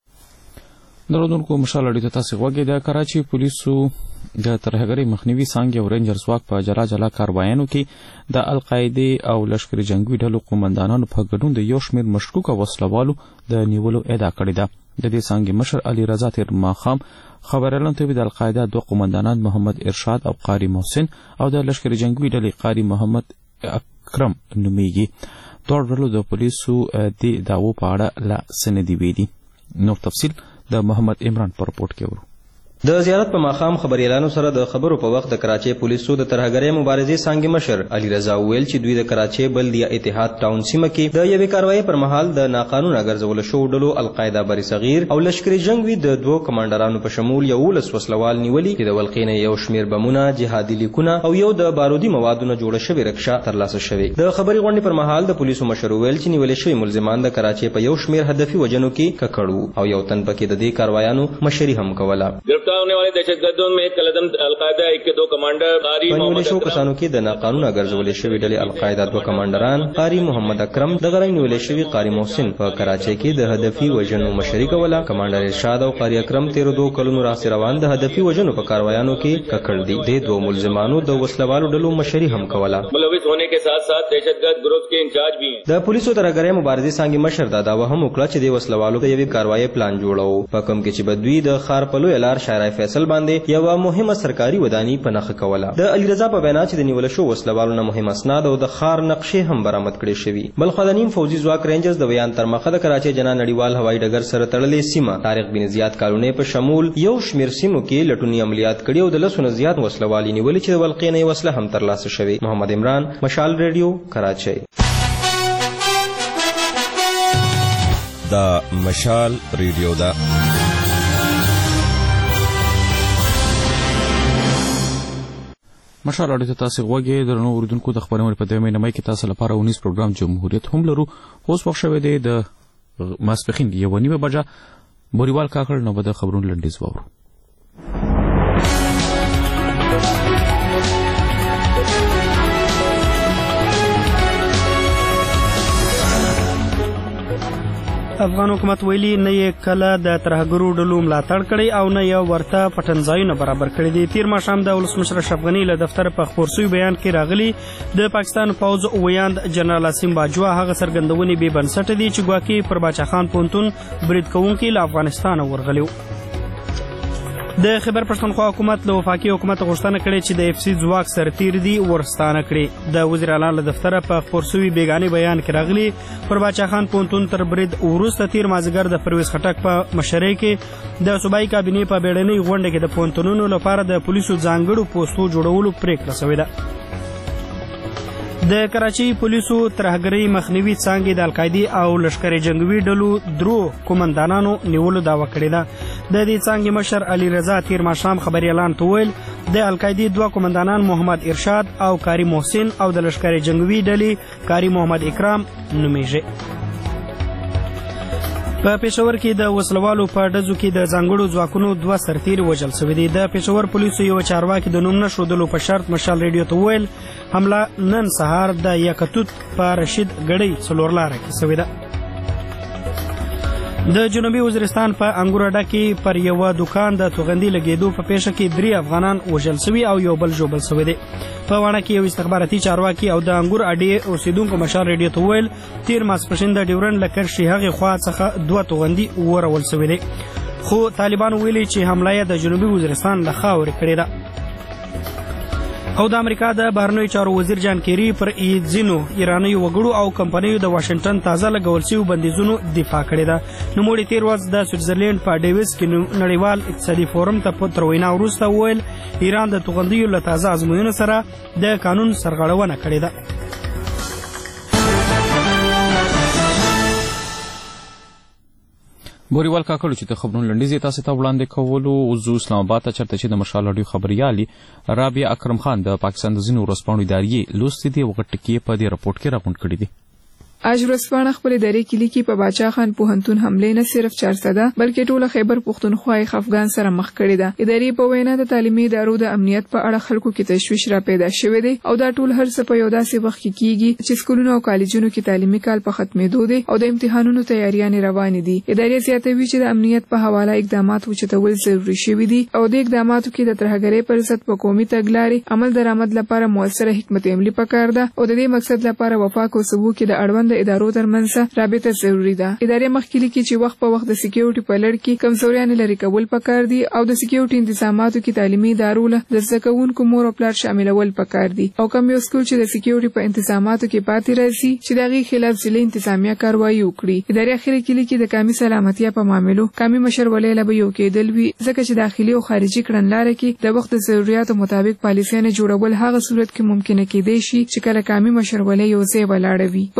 درودونکو مشال اړیته تاسو غوږی د کراچي پولیسو د ترهګری مخنیوي څنګه او رینجر ځواک په جلا جلا کاروایانو کې د القاعده او لشکري جنگي ډلو قومندانانو په ګډون د یو شمېر مشکوک وسلوالو د نیولو ادعا کړې ده. د دې څنګه مشر علي رضا تیر ماخام خبرلن ته د القاعده دوه قومندانان محمد ارشاد او قاری محسن او د لشکري جنگي ډلې قاری محمد اکرم نوميږي. دوه ډلو د پولیسو د داوو په اړه لا سندې ویلي. نور تفصیل د محمد عمران پر رپورټ کې ورو. د زیارت په ماخام خبريالانو سره د خبرو په وخت د کراچي پولیسو د ترهګرۍ مبارزې څنګه مشر علي رضا ویل چې دوی د کراچي بلدیه اتحاد ټاون سیمه کې د یوې کاروایی پر مهال د ناقانونه ګرځول شوو ډلو القاعده بری صغیر او لشکري جنگوي د دوه کمانډرانو په شمول 11 وسلوال نیولي چې د ولقینې یو شمیر بمونه جهادي لیکونه او یو د بارودي موادونو جوړه شوی رکشا ترلاسه شوی. د خبري غونډې پر مهال د پولیسو مشر ویل چې نیول شوی ملزمان د کراچي په یو شمیر هدفي وجنو کې ککړو او یو تن پکې د دې کاروایانو مشري هم کوله. शिकार होने वाले दहशतगर्दों में कलदम अलकायदा के 2 कमांडर कारी मोहम्मद अकरम کسانو کې د ناقانونه ګرځولې شوې ډلې القاعده 2 کمانډران قاری محمد اکرم د غړی نیولې شوی قاری محسن په کراچۍ کې د هدفي وژنو مشري کوله. کمانډر ارشاد او قاری اکرم 13 کلونو راځي روان د هدفي وژنو په کاروایانو کې ککړ دي. د 2 ملزمانو د وسلوالو ډلو مشري هم کوله. ملوث होने के साथ साथ दहशतगर्द ग्रुप के इंचार्ज भी हैं. د پولیسو ترګری مبارزې څنګه مشر دا وهم وکړه چې د وسلوالو د یوې کاروایی پلان جوړو په کوم کې چې بدوی د خار پلو الار شارع فیصل باندې یو مهمه سرکاري ودانی په نخ کوله. د علي رضا په بیان چې د نیول شو وسلوالو نه مهم اسناد او د خار نقشې هم برآمد کړي شوی. بل خدانیم فوجي ځواک رینجرز د بیان تر مخه د کراچۍ جنا نړیوال هوایي ډګر سره تړلې سیمه طارق بن زیاد کالونی په شمول یو شمیر سیمو کې لټونی عملیات کړي او د لسونه زیات وسلوالي نیول چې د ولقینې وسله هم ترلاسه شوی. محمد عمران، مشال ریډیو، کراچۍ. دا مشال ریډیو دا مشال اړیته تاسو غوږی درنو اوریدونکو د خبرونې په دمه نمای کې تاسو لپاره 19 پروګرام جمهوریت هم لرو. اوس وخت شوه دی د ماسپخین 1:30 بجې بوریوال کاکړ نو د خبرونو لنډیز وورو. افغان حکومت ویلي نه یې کله د ترهګرو ډلو ملاتړ کړی او نه یې ورته پټنځایونه برابر کړي دي. تیر ماښام د ولسمشر اشرف غني له دفتر په خپور شوي بیان کې راغلي د پاکستان پوځ ویاند جنرال عاصم باجوا هغه څرګندونې بې بنسټه دي چې ګواکې پر باچا خان پوهنتون برید کوونکي له افغانستانه ورغلي. د خیبر پښتونخوا حکومت له وفاقي حکومت غوښتنه کړې چې د اف سی ځواک سرتیر دي ورستانه کړي. د وزیر اعلی له دفتره په خپور شوي بیګاني بیان کې راغلي پر باچا خان پوهنتون تر برید وروسته تیر مازدیګر د پرویز خټک په مشرۍ کې د صوبایي کابینې په بیړنۍ غونډه کې د پوهنتونونو لپاره د پولیسو ځانګړو پوستو جوړولو پریکړه شوې ده. د کراچۍ پولیسو ترهګرۍ مخنیوي څانګې د القاعدې او لشکري جنگوي ډلو 3 قومندانانو نیولو دعوه کړې ده. د دې څانګې مشر علي رضا تیر ماښام خبري اعلان ویل د القاعدې 2 قومندانان محمد ارشاد او کاری محسن او د لشکري جنگوي ډلې کاری محمد اکرام نومیږي. په پېښور کې د وسلوالو په ډزو کې د ځانګړو ځواکونو 2 سرتیر وژل شوي دي. د پېښور پولیسو یو چارواکي د نوم نه ښودلو په شرط مشال ریډیو ته وویل حمله نن سهار د یکتوت په رشید ګړۍ 4 لاره کې شوې ده. د جنوبي وزیرستان په انګور اډه کې پر یو دکان د توغندي لګیدو په پیښه کې 3 افغانان وژل شوي او یو بل ژوبل شوی دی. په وانه کې یو استخباراتي چارواکي او د انګور اډې اوسیدونکو مشال ریډیو ته ویل تیر ماسپښین د ډیورن لکر شي هغه خوا څخه 2 توغندي ورول شوی دی. خو طالبان ویلي چې حمله یې د جنوبي وزیرستان له خاورې کړې ده. او د امریکا د بهرنیو چارو وزیر جان کیری پر ځینو ایرانیو وګړو او کمپنیو د واشنگټن تازه لګول شویو بندیزونو دفاع کړې ده. نوموړي تیر ورځ د سویټزرلینډ په ډیویس کې نړیوال اقتصادي فورم ته تر وینا وروسته وویل ایران د توغندیو له تازه ازموینو سره د قانون سرغړونه کړې ده. بوریوال کاکړو چې د خبرونو لنډیز تاسو ته وړاندې کولو وزو اسلام آباد ته چرته چې د مشال اډیو خبريالي رابعه اکرم خان د پاکستان د ځینو ورځپاڼو ادارې لوستې دي وغټ کې په دې رپورت کې راغونډ کړی دي. اج ورځپاڼه خپل ادارې کې لیکي په باچا خان پوهنتون حمله نه صرف 400 بلکې ټوله خیبر پښتونخوا افغان سره مخ کړی ده. ادارې په وینا د تعلیمي ادارو د امنیت په اړه خلکو کې تشویش را پیدا شوی دی او دا ټول هر څه په یو داسې وخت کې کیږي چې سکولونو او کالجونو کې تعلیمي کال په ختمېدو دی او د امتحانونو تیاریاں روانې دي. ادارې زیاتوي چې د امنیت په حواله اقدامات وچتول ضروري شوي دي او د اقداماتو کې د ترهګرۍ پر ضد په قومي تګلارې عمل درآمد لپاره موثره حکمت عملي پکار ده او د دې مقصد لپاره وفاق او ثبوت کې د اړوند ادارو ترمنځ رابطه ضروری ده. ادارې مخکې لیکي چې وخت په وخت د سکیورټي په لړ کې کمزوریانې لري کول پکار دي او د سکیورټي انتظاماتو کې تعلیمي ادارو له د زده کوونکو مور او پلار شاملول پکار دي او کوم یو سکول چې د سکیورټي په انتظاماتو کې پاتې راځي چې دغه خلاف ضلع انتظامیه کاروایی وکړي. ادارې اخر کې لیکي د کامي سلامتیا په معاملو کامي مشرولې له یو کېدل وی ځکه چې داخلي او خارجي کړنلارې کې د وخت ضرورتو مطابق پالیسیانه جوړول هغه صورت کې ممکنه کېدای شي چې کله کامي مشرولې یو ځای ولاړ وي. په همدې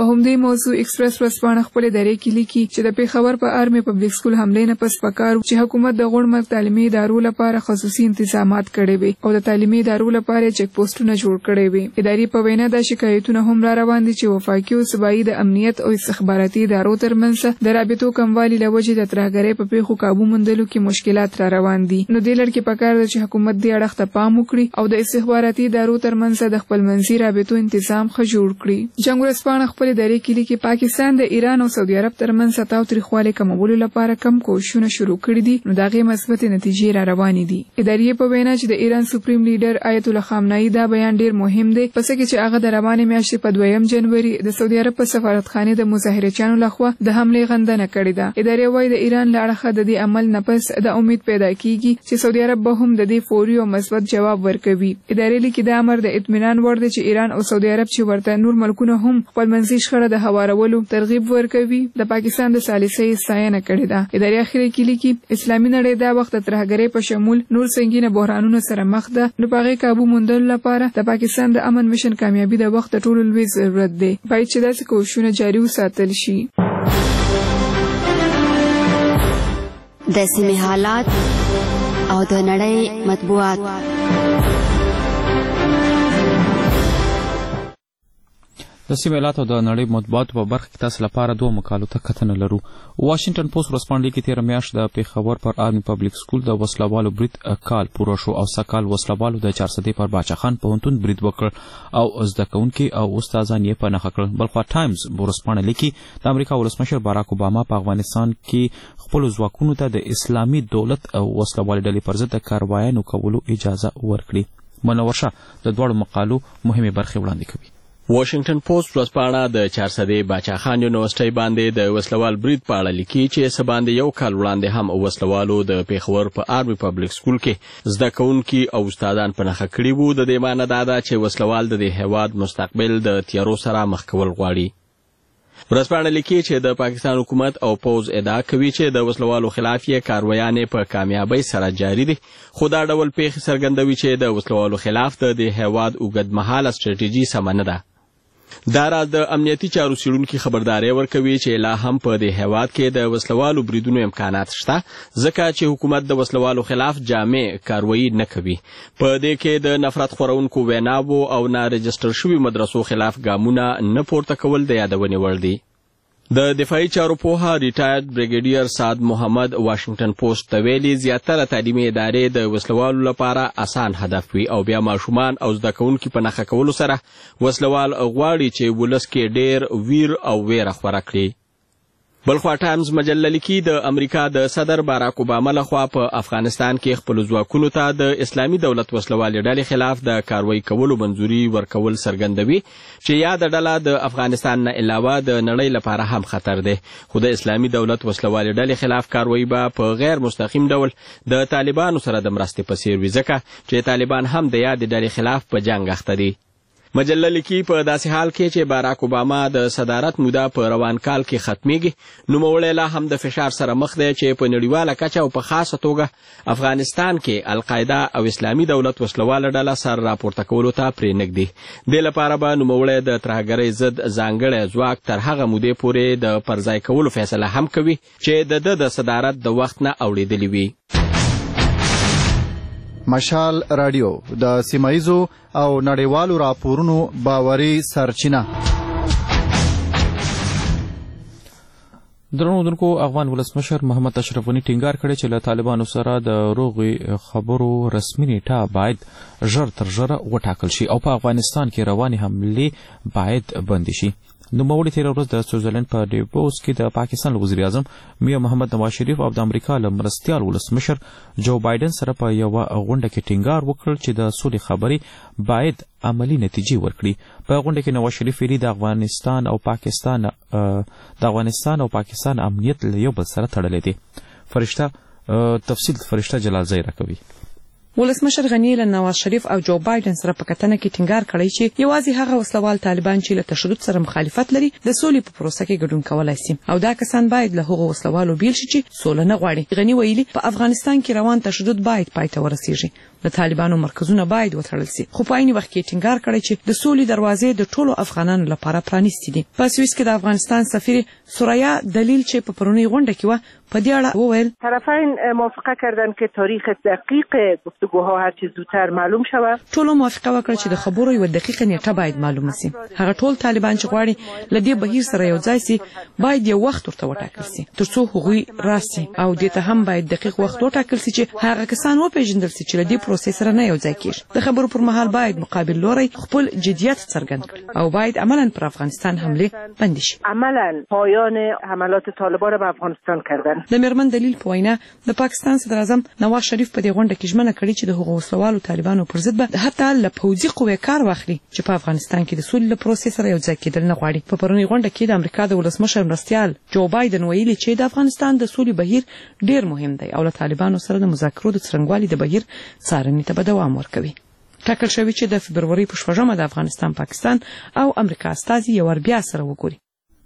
موضوع ایکسپریس ورځپاڼه خپلې درې کې لیکي چې د پیښور په آرمي پبلک سکول حملې نه پس پکار چې حکومت د غونډ ملک تعلیمي ادارو لپاره خصوصي انتظامات کړي وي او د تعلیمي ادارو لپاره چک پوسټونه جوړ کړي وي. ادارې په وینا د شکایتونه هم را روان دي چې وفاقي او صوبایي د امنیت او استخباراتي ادارو ترمنځ د رابطو کموالي له وجې د ترهګرۍ په پیښو قابو موندلو کې مشکلات را روان دي. نو دې لړ کې پکار ده چې حکومت دې اړخ ته پام وکړي او د استخباراتي ادارو ترمنځ د خپلمنځي رابطو تنظیم ښه جوړ کړي. جنگ ورځپاڼه خپلې درې کې لیکي پاکستان د ایران او سعودي عرب ترمنځ تاو تریخوالی کمولو لپاره کم کوښښونه شروع کړي دي نو د هغې مثبتې نتیجې را روانې دي. ادارې په وینا چې د ایران سپریم لیډر آیت الله خامنه‌ای دا بیان ډیر مهم دی پس کې چې هغه د روانې میاشتې په 2 جنوري د سعودي عرب په سفارتخانې د مظاهرچیانو لخوا د حملې غندنه کړې ده. ادارې وايي د ایران له اړخه د دې عمل نه پس د امید پیدا کیږي چې سعودي عرب به هم د دې فوري او مثبت جواب ورکوي. ادارې لیکي دا امر د اطمینان وړ دی چې ایران او سعودي عرب چې ورته نور ملکونه هم خپلمنځي شخړه د هوارولو ترغیب ورکوي د پاکستان د ثالثۍ ستاینه کړې ده. ادارې اخر کې لیکي اسلامي نړۍ دا وخت د ترهګرۍ په شمول نور سنگینه بحرانونو سره مخ ده نو په هغې قابو موندلو لپاره د پاکستان د امن مشن کامیابي د وخت د ټولو لوی ضرورت دی. باید چې داسې کوښښونه جاري وساتل شي. د سیمې حالات او د نړۍ مطبوعات. د سیمې حالات او د نړۍ مطبوعاتو په برخه کې تاسو لپاره 2 مقالو ته کتنه لرو. واشنګټن پوسټ ورځپاڼه لیکي تېره میاشت د پیښور پر آرمي پبلک سکول د وسلوالو برید کال پوره شو او سږ وسلوالو د 400 پر باچا خان پوهنتون برید وکړ او زده کوونکي او استادان یې په نښه کړل. بلخوا ټایمز ورځپاڼه لیکي د امریکا ولسمشر باراک اوباما په افغانستان کې خپلو ځواکونو ته د اسلامي دولت او وسلوالې ډلې پر ضد د کاروایانو کولو اجازه ورکړي. منور شاه د دواړو مقالو مهمې برخې وړاندې کوي. واشنګټن پوسټ ورځپاڼه د 400 باچا خان یونیورسيټي باندې د وسلوال برید په اړه لیکي چې څه باندې یو کال وړاندې هم وسلوالو د پیښور په آرمي پبلک سکول کې زده کوونکي او استادان په نښه کړي وو. د دې معنی دا ده چې وسلوال د دې هېواد مستقبل د تیارو سره مخ کول غواړي. ورځپاڼه لیکي چې د پاکستان حکومت او پوز ادعا کوي چې د وسلوالو خلاف یې کاروایانې په کامیابۍ سره جاري دي خو دا ډول پیښې څرګندوي چې د وسلوالو خلاف د دې هېواد اوږدمهاله سټریټیجي سمه نه ده. دا راز د امنیتي چارو څېړونکي خبرداری ورکوي چې لا هم په دې هېواد کې د وسلوالو بریدونو امکانات شته ځکه چې حکومت د وسلوالو خلاف جامع کاروایی نه کوي. په دې کې د نفرت خورونکو ویناوو او نا رجسټر شوي مدرسو خلاف ګامونه نه پورته کول د یادونې وړ دي. د دفاعي چارو پوهه ریټایرډ بریګیډیر سعد محمد واشنګټن پوسټ ته ویلي زیاتره تعلیمي ادارې د وسلوالو لپاره اسان هدف وي او بیا ماشومان او زده کوونکي په نښه کولو سره وسلوال غواړي چې ولس کې ډیر ویر او ویره خوره کړي. بلخوا ټایمز مجله لیکي د امریکا د صدر باراک اوباما لخوا په افغانستان کې خپل ځواکونو ته د اسلامي دولت وسلوالې ډلې خلاف د کاروایی کولو منظوري ورکول څرګندوي چې یاده ډله د افغانستان نه علاوه د نړۍ لپاره هم خطر دی. خو د اسلامي دولت وسلوالې ډلې خلاف کاروایی به په غیر مستقیم ډول د طالبانو سره د مرستې په څیر وي ځکه چې طالبان هم د یادې ډلې خلاف په جنګ اخته دي. مجله لیکي په داسې حال کې چې باراک اوباما د صدارت موده په روان کال کې ختمیږي نوموړی لا هم د فشار سره مخ دی چې په نړیواله کچه او په خاصه توګه افغانستان کې القاعده او اسلامي دولت وسلواله ډله سر راپورته کولو ته پرېنږدي. دې لپاره به نوموړی د ترهګرۍ ضد ځانګړی ځواک تر هغه مودې پورې د پرځای کولو فیصله هم کوي چې د ده د صدارت د وخت نه اوړېدلې وي. مشال رادیو د سیمایزو او نړیوالو راپورونو باوري سرچینه. درنو افغان ولسمشر محمد اشرف غني ټینګار کړی چې له طالبانو سره د روغې خبرو رسمي نیټه باید ژر تر ژره وټاکل شي او په افغانستان کې روانې حملې باید بندې شي. نوموړي تېره ورځ د سویټزرلینډ په ډیووس کې د پاکستان وزیر اعظم میا محمد نواز شریف او د امریکا له مرستیال ولسمشر جو بایدن سره په یوه غونډه کې ټینګار وکړ چې د سولې خبرې باید عملی نتیجې ورکړي. په غونډه کې نواز شریف ویلي د افغانستان او پاکستان امنیت له یو بل سره تړلی دی. تفصیل فرشته جلال زی راکوي. ولسمشر غني له نواز شریف او جو بایدن سره په کتنه کې ټینګار کړی چې یوازې هغه وسلوال طالبان چې له تشدد سره مخالفت لري د سولې په پروسه کې ګډون کولای شي او دا کسان باید له هغو وسلوالو بیل شي چې سوله نه غواړي. غني ویلي په افغانستان کې روان تشدد باید پای ته ورسیږي. د طالبانو مرکزونه باید وتړل شي خو په عین وخت کې ټینګار کړی چې د سولې دروازې د ټولو افغانانو لپاره پرانیستې دي. په سویس کې د افغانستان سفیر سوریا دلیل چې په پرونی غونډه کې و په دې اړه وویل طرفین موافقه کردن که تاریخ دقیق گفتگوها هر چه زودتر معلوم شود. ټولو موافقه وکړه چې د خبرو یو دقیقه نیټه باید معلومه شي. هغه ټول طالبان چې غواړي له دې بهیر سره یو ځای شي باید یو وخت ورته وټاکل شي ترڅو هغوی راسي او دې ته هم باید دقیق وخت وټاکل شي چې هغه کسان وپېژندل شي چې له دې پروسې سره نه یو ځای کېږي. د خبرو پر مهال باید مقابل لوري خپل جدیت څرګند کړي او باید عملاً پر افغانستان حمله بند شي. عملاً پایان حملات طالبان به افغانستان کردن. د میرمن دلیل په وینا د پاکستان صدر اعظم نواز شریف په دې غونډه کې ژمنه کړې چې د هغو وسلوالو طالبانو پر ضد به حتی له پوځي قوې کار واخلي چې په افغانستان کې د سولې له پروسې سره یو ځای کېدل نه غواړي. په پرونی غونډه کې د امریکا د ولسمشر مرستیال جو بایدن ویلي چې د افغانستان د سولې بهیر ډیر مهم دی او له طالبانو سره د مذاکرو د څرنګوالي د بهیر څارنې ته به دوام ورکوي. ټاکل شوی چې د فبروري په 6 د افغانستان پاکستان او امریکا استازي یو بیا سره وګوري.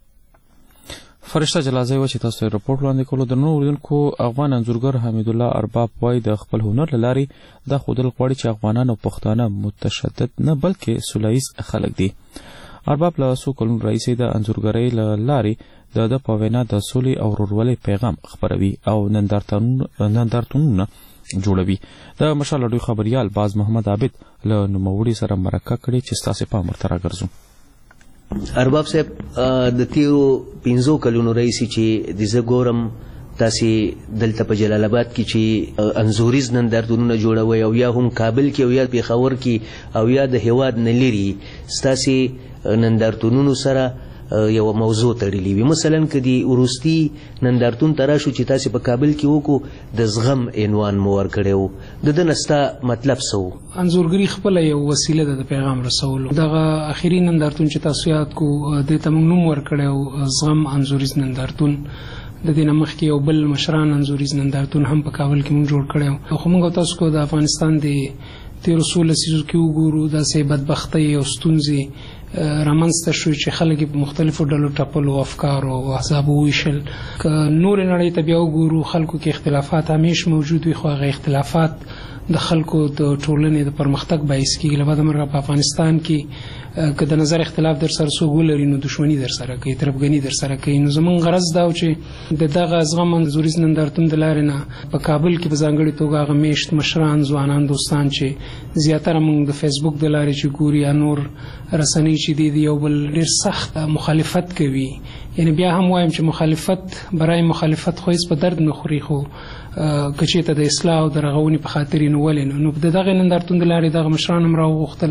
فرشته جلازی و چې تاسو رپورټ وړاندې کولو د نور اوریدونکو افغان انځورګر حمید الله ارباب وایي د خپل هنر لاري د خودل غواړي چې افغانان او پښتانه متشدد نه بلکې سولهییز خلک دي. ارباب له څو کلونو راهیسې د انځورګرۍ لاري د په وینا د سولې او ورورولۍ پیغام خپروي او نندارتونونه جوړوي. د مشال اډیو خبريال باز محمد عابد له نوموړي سره مرکه کړې چې ستاسو په امر تر راګرځو. ارباب صاحب د تیرو 15 کلونو رئیس چې د زګورم تاسو دلته په جلال آباد کې چې انزوریز نندارتونونه جوړوي او یا هم کابل کې او یا پیښور کې او یا د هیواد نلری تاسو نندارتونونو سره یو موضوع تړلې وي. مثلا کدي ورستي نندارتون تراشو چې تاسو په کابل کې وکړو د زغم عنوان مو ور کړو د دنستا مطلب سو انځورګری خپل یو وسیله ده د پیغام رسولو. دغه اخیری نندارتون چې تاسو یاد کو د تمنګ نوم ور کړو زغم انځوریز نندارتون. د دې نمخ کې یو بل مشران انځوریز نندارتون هم په کابل کې مونږ جوړ کړو. خو موږ تاسو کو د افغانستان د 13 سیزو کې وګورو د سه بدبختی او ستونزې رامنځته شو چې خلک په مختلفو ډلو ټپل او افکار او احزاب ویشل. ک نور نړۍ ته بیا وګورو خلکو کې اختلافات همیشه موجود وي خو هغه اختلافات د خلکو د ټولنې د پرمختګ باعث کیږي. لبا د مرغه په افغانستان کې که د نظر اختلاف در سره سو ګولري نو دښمنی در سره کوي طرفګنی در سره کوي. نو زمون غرض دا چې د دغه زغم انځوریز نندارتون د لارې نه په کابل کې په ځانګړي توګه هغه میشت مشران ځوانان دوستان چې زیاتره موږ د فیسبوک د لارې چې ګوري یا نور رسنۍ چې دی یو بل ډیر سخت مخالفت کوي. یعنی بیا هم وایم چې مخالفت برای مخالفت خو هیڅ په درد نه خوري خو کچې ته د اصلاح او د رغونې په خاطر نو ولې نو د دغه نندارتون د لارې دغه مشران هم راوغوښتل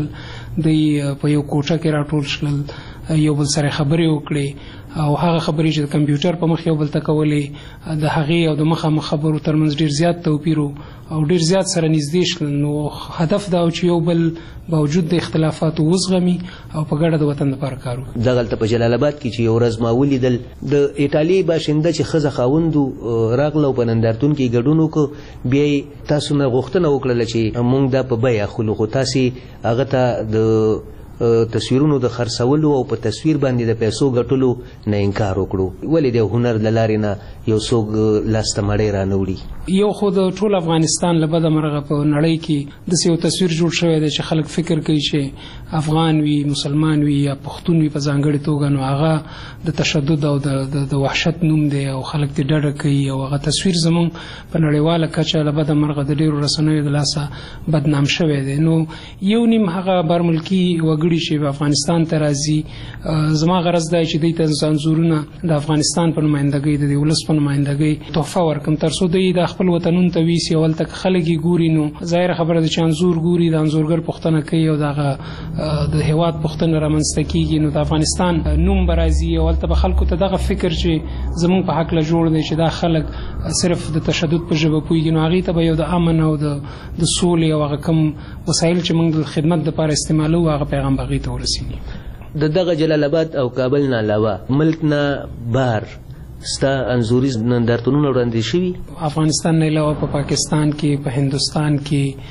د په یو کوټه کې راټول شول یو بل سره خبرې وکړي او هغه خبرې چې د کمپیوټر په مخ یو بل ته کولې د هغې او د مخامخ خبرو ترمنځ ډیر زیات توپیر او ډیر زیات سره نږدې شول. نو هدف دا چې یو بل باوجود د اختلافاتو وزغمي او په ګډه د وطن لپاره کار وکړي. دغلته په جلال آباد کې چې یو ورځ ما ولیدل د ایټالي باشنده چې خزه خاوندو راغلو په نندارتون کې ګډون وکړ. بیا تاسو نه غوښتنه وکړه چې موږ دا په بیا خلو خو تاسو هغه ته د تصویرونو د خرڅولو او په تصویر باندې د پیسو ګټلو نه انکار وکړو. ولې د هنر د لارې نه یو څوک لاسته مړی رانوړي؟ یو خو د ټول افغانستان له بده مرغه په نړۍ کې د یو تصویر جوړ شوی دی چې خلک فکر کوي چې افغان وي مسلمان وي یا پښتون وي په ځانګړي توګه نو هغه د تشدد او د وحشت نوم دی او خلک دې ډډه کوي او هغه تصویر زمونږ په نړیواله کچه له بده مرغه د ډیرو رسنیو د لاسه بدنام شوی دی. نو یو نیم هغه برملکي وګړي چې په افغانستان ته راځي زما غرض دی چې دوی ته ځانزورونه د افغانستان په نمائندګۍ د ولس په نمائندګۍ تحفه ورکړم تر څو دوی د خپل وطنونو ته ویسي او هلته خلک یې ګوري. نو ظاهره خبره ده چې انځور ګوري د انځورګر پوښتنه کوي او دغه د هیواد پوښتنه رامنځته کیږي نو د افغانستان نوم به راځي او هلته به خلکو ته دغه فکر چې زموږ په حق له جوړ دی چې دا خلک صرف د تشدد په ژبه پوهېږي نو هغې ته به یو د امن او د سولې او هغه کوم وسایل چې موږ د خدمت دپاره استعمالوو هغه پیغام به هغې ته ورسېږي. د دغه جلال آباد او کابل نه علاوه ملک نه بهر ستا انځوریز نندارتونونه وړاندې شوي؟ افغانستان نه علاوه په پاکستان کې په هندوستان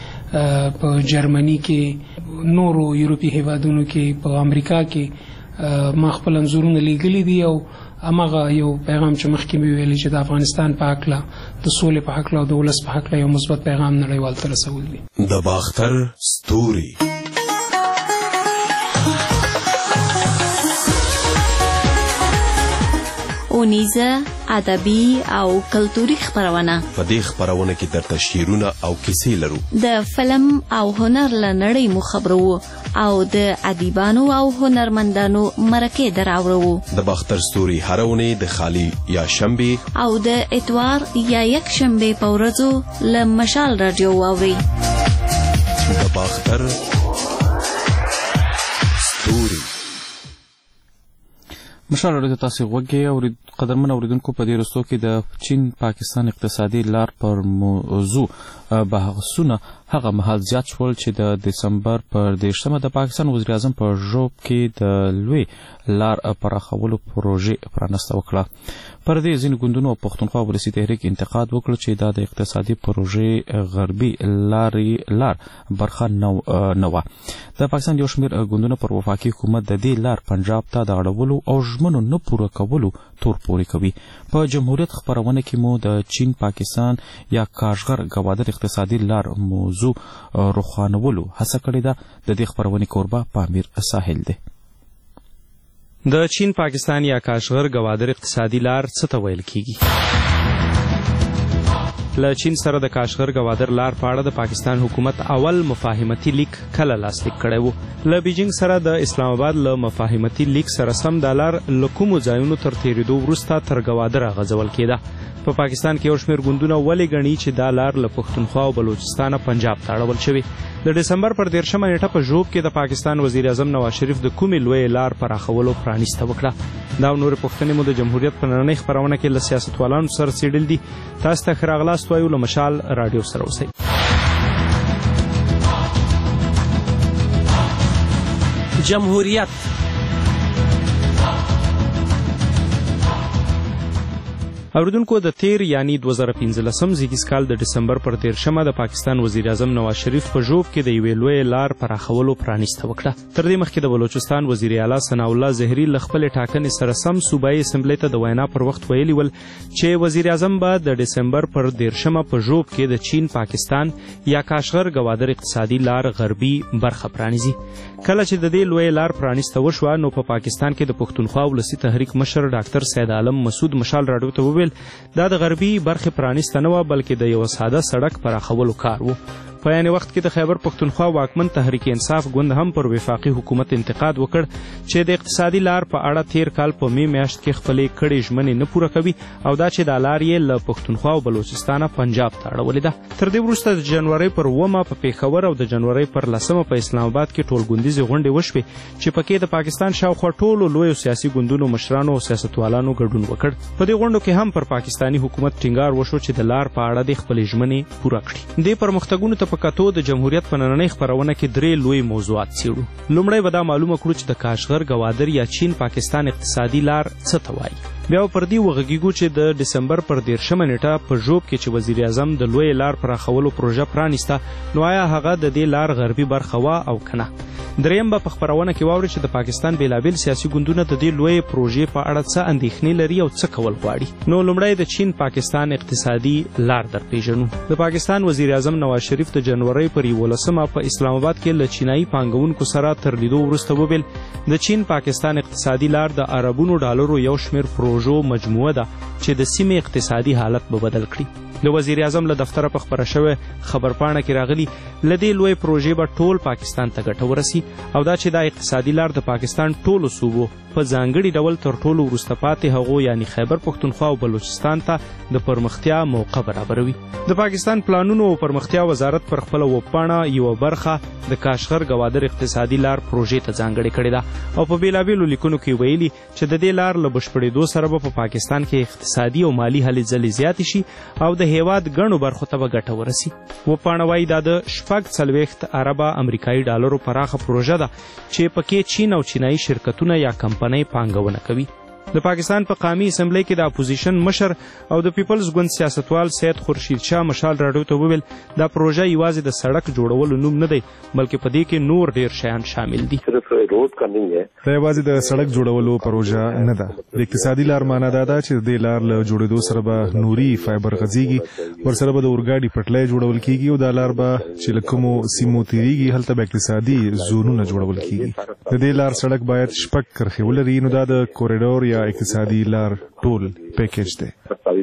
کې په جرمني کې نورو یورپي هیوادونو کې په امریکا کې ما خپل انځورونه لیږلي دي او امغه یو پیغام چې مخکې مې ویلي چې د افغانستان په حقله د سولې په حقله او د ولس په حقله یو مثبت پیغام نړیوال ته رسول دي. د باختر ستوري اونیزه ادبي او کلتوري خبرونه. په دې خبرونه کې درته شعرونه او کیسې لرو. د فلم او هنر له نړۍ مو خبرو او د ادیبانو او هنرمندانو مرکې دراوړو. د باختر ستوري هره اونۍ د خالی یا شنبه او د اتوار یا یک شنبه په ورځو له مشال رادیو واوري. د باختر ستوري مشال رادیو تاسو غوږی او قدرمن اوریدونکو په دې رستو کې د چین پاکستان اقتصادي لار پر موضوع بحثونه هغه مهال زیات شول چې د دسمبر پر 13 د پاکستان وزیر اعظم په ژوب کې د لوی لار پراخولو پروژې پرانسته وکړه. پر دې ځینې ګوندونو او پښتونخوا ولسي تحریک انتقاد وکړ چې دا د اقتصادي پروژې غربي لار برخه نه وه. د پاکستان یو شمېر ګوندونه پر وفاقي حکومت د دې لار پنجاب ته د اړولو او ژمنو نه پوره کولو تور پورې کوي. په جمهوریت خبرونه کې مو د چین پاکستان یا کاشغر ګوادر اقتصادي لار موضوع روښانولو هڅه کړې ده. د دې خبرونې کوربه پامیر ساحل دی. د چین پاکستان یا کاشغر ګوادر اقتصادي لار څه ته ویل کیږي؟ له چین سره د کاشغر ګوادر لار په اړه د پاکستان حکومت اول مفاهمتي لیک کله لاسلیک کړی و. له بیجینګ سره د اسلام آباد له مفاهمتي لیک سره سم د لار له کومو ځایونو تر تېرېدو وروسته تر ګوادر غځول کېده. په پاکستان کې یو شمېر ګوندونه ولې ګڼي چې دا لار له پښتونخوا او بلوچستانه پنجاب ته اړول شوې. د ډسمبر پر 13 نیټه په ژوب کې د پاکستان وزیر اعظم نواز شریف د کومې لویې لار پراخولو پرانیسته وکړه. دا نور پوښتنې مو د جمهوریت په نننۍ خبرونه کې له سیاستوالانو سره څېړل دي. تاسو ته ښه راغلاست وایو. له مشال رادیو سره اوسئ. جمهوریت اوریدونکو د تیر یعنی 2015 زیږدیز کال د ډسمبر پر 13 د پاکستان وزیر اعظم نواز شریف په ژوب کې د یوې لویې لار پراخولو پرانیسته وکړه. تر دې مخکې د بلوچستان وزیر اعلی ثناء الله زهري له خپلې ټاکنې سره سم صوبایي اسمبلۍ ته د وینا پر وخت ویلي ول چې وزیر اعظم به د ډسمبر پر 13 په ژوب کې د چین پاکستان یا کاشغر ګوادر اقتصادي لار غربي برخه پرانیزي. کله چې د دې لویې لار پرانیسته وشوه نو په پاکستان کې د پښتونخوا ولسي تحریک مشر ډاکټر سید عالم مسعود مشال راډیو ته وویل دا د غربي برخې پرانیسته نه وه بلکې د یو ساده سړک پراخولو کار و. په یعنې وخت کې د خیبر پښتونخوا واکمن تحریک انصاف ګوند هم پر وفاقي حکومت انتقاد وکړ چې د اقتصادي لار په اړه تیر کال په می میاشت کې خپلې کړې ژمنې نه پوره کوي او دا چې دا لار یې له پښتونخوا او بلوچستانه پنجاب ته اړولې ده. تر دې وروسته د جنورۍ پر 9 په پیښور او د جنورۍ پر 10 په اسلام آباد کې ټولګوندیزې غونډې وشوې چې پکې د پاکستان شاوخوا ټولو لویو سیاسي ګوندونو مشرانو او سیاستوالانو ګډون وکړ. په دې غونډو کې هم پر پاکستاني حکومت ټینګار وشو چې د لار په اړه د خپلې ژمنې پوره کړي. دې پرمختګونو ته په کتو د جمهوریت په نننۍ خبرونه کې 3 لوی موضوعات څېړو. لومړی به دا معلومه کړو چې د کاشغر ګوادر یا چین پاکستان اقتصادي لار څه ته وایي. بیا پر دې وغږیږو چې د ډسمبر پر 13 نیټه په ژوب کې چې وزیر اعظم د لوی لار پراخولو پروژه پرانیسته نو آیا هغه د دې لار غربي برخه وا او کنه. دریم به په خبرونه کې واوري چې د پاکستان بیلابیل سیاسي ګوندونه د دې لوی پروژې په اړه څه اندېښنې لري او څه کول غواړي. نو لومړی د چین پاکستان اقتصادي لار درپېژنو. د پاکستان وزیر اعظم نواز شریف د جنورۍ پر 11 په اسلام آباد کې له چینایي پانګونکو سره تر لیدو وروسته وویل د چین پاکستان اقتصادي لار د اربونو ډالرو یو شمېر پروژو مجموعه ده چې د سیمې اقتصادي حالت به بدل کړي. د وزیر اعظم له دفتره په خبره شوې خبرپاڼه کې راغلي له دې لوی پروژې به ټول پاکستان ته ګټه ورسي او دا چې دا اقتصادي لار د پاکستان ټولو صوبو په ځانګړي ډول تر ټولو وروسته پاتې هغو یعنی خیبر پښتونخوا او بلوچستان ته د پرمختیا موقع برابروي. د پاکستان پلانونو او پرمختیا وزارت پر خپله ویبپاڼه یوه برخه د کاشغر ګوادر اقتصادي لار پروژې ته ځانګړې کړې ده او په بېلابېلو لیکونو کې ویلي چې د دې لار له بشپړېدو سره به په پاکستان کې اقتصادي او مالي هلې ځلې زیاتې شي او د هیواد ګڼو برخو ته به ګټه ورسي. ویبپاڼه وایي دا د 40 اربه امریکایي ډالرو پراخه پروژه ده چې پکې چین او چینایي شرکتونه یا کمپنۍ پانګونه کوي. د پاکستان په قامي اسمبلی کې د اپوزیشن مشر او د پیپلز ګوند سیاستوال سید خورشید شاه مشال راډیو ته وویل دا پروژه یوازې د سړک جوړولو نوم نه دی بلکې په دې کې نور ډیر شیان شامل دي. دا یوازې د سړک جوړولو پروژه نه ده. د اقتصادي لار معنا دا ده چې د لار له جوړېدو سره به نوري فایبر غځيږي، ورسره به د اورګاډي پټلۍ جوړول کیږي او دا لار به چې له کومو سیمو تیریږي هلته به اقتصادي زونونه جوړول کیږي. د دې لار سړک باید 6 کرښې ولري، نو دا د کوریډور یا اقتصادي لار ټول پیکیج دی.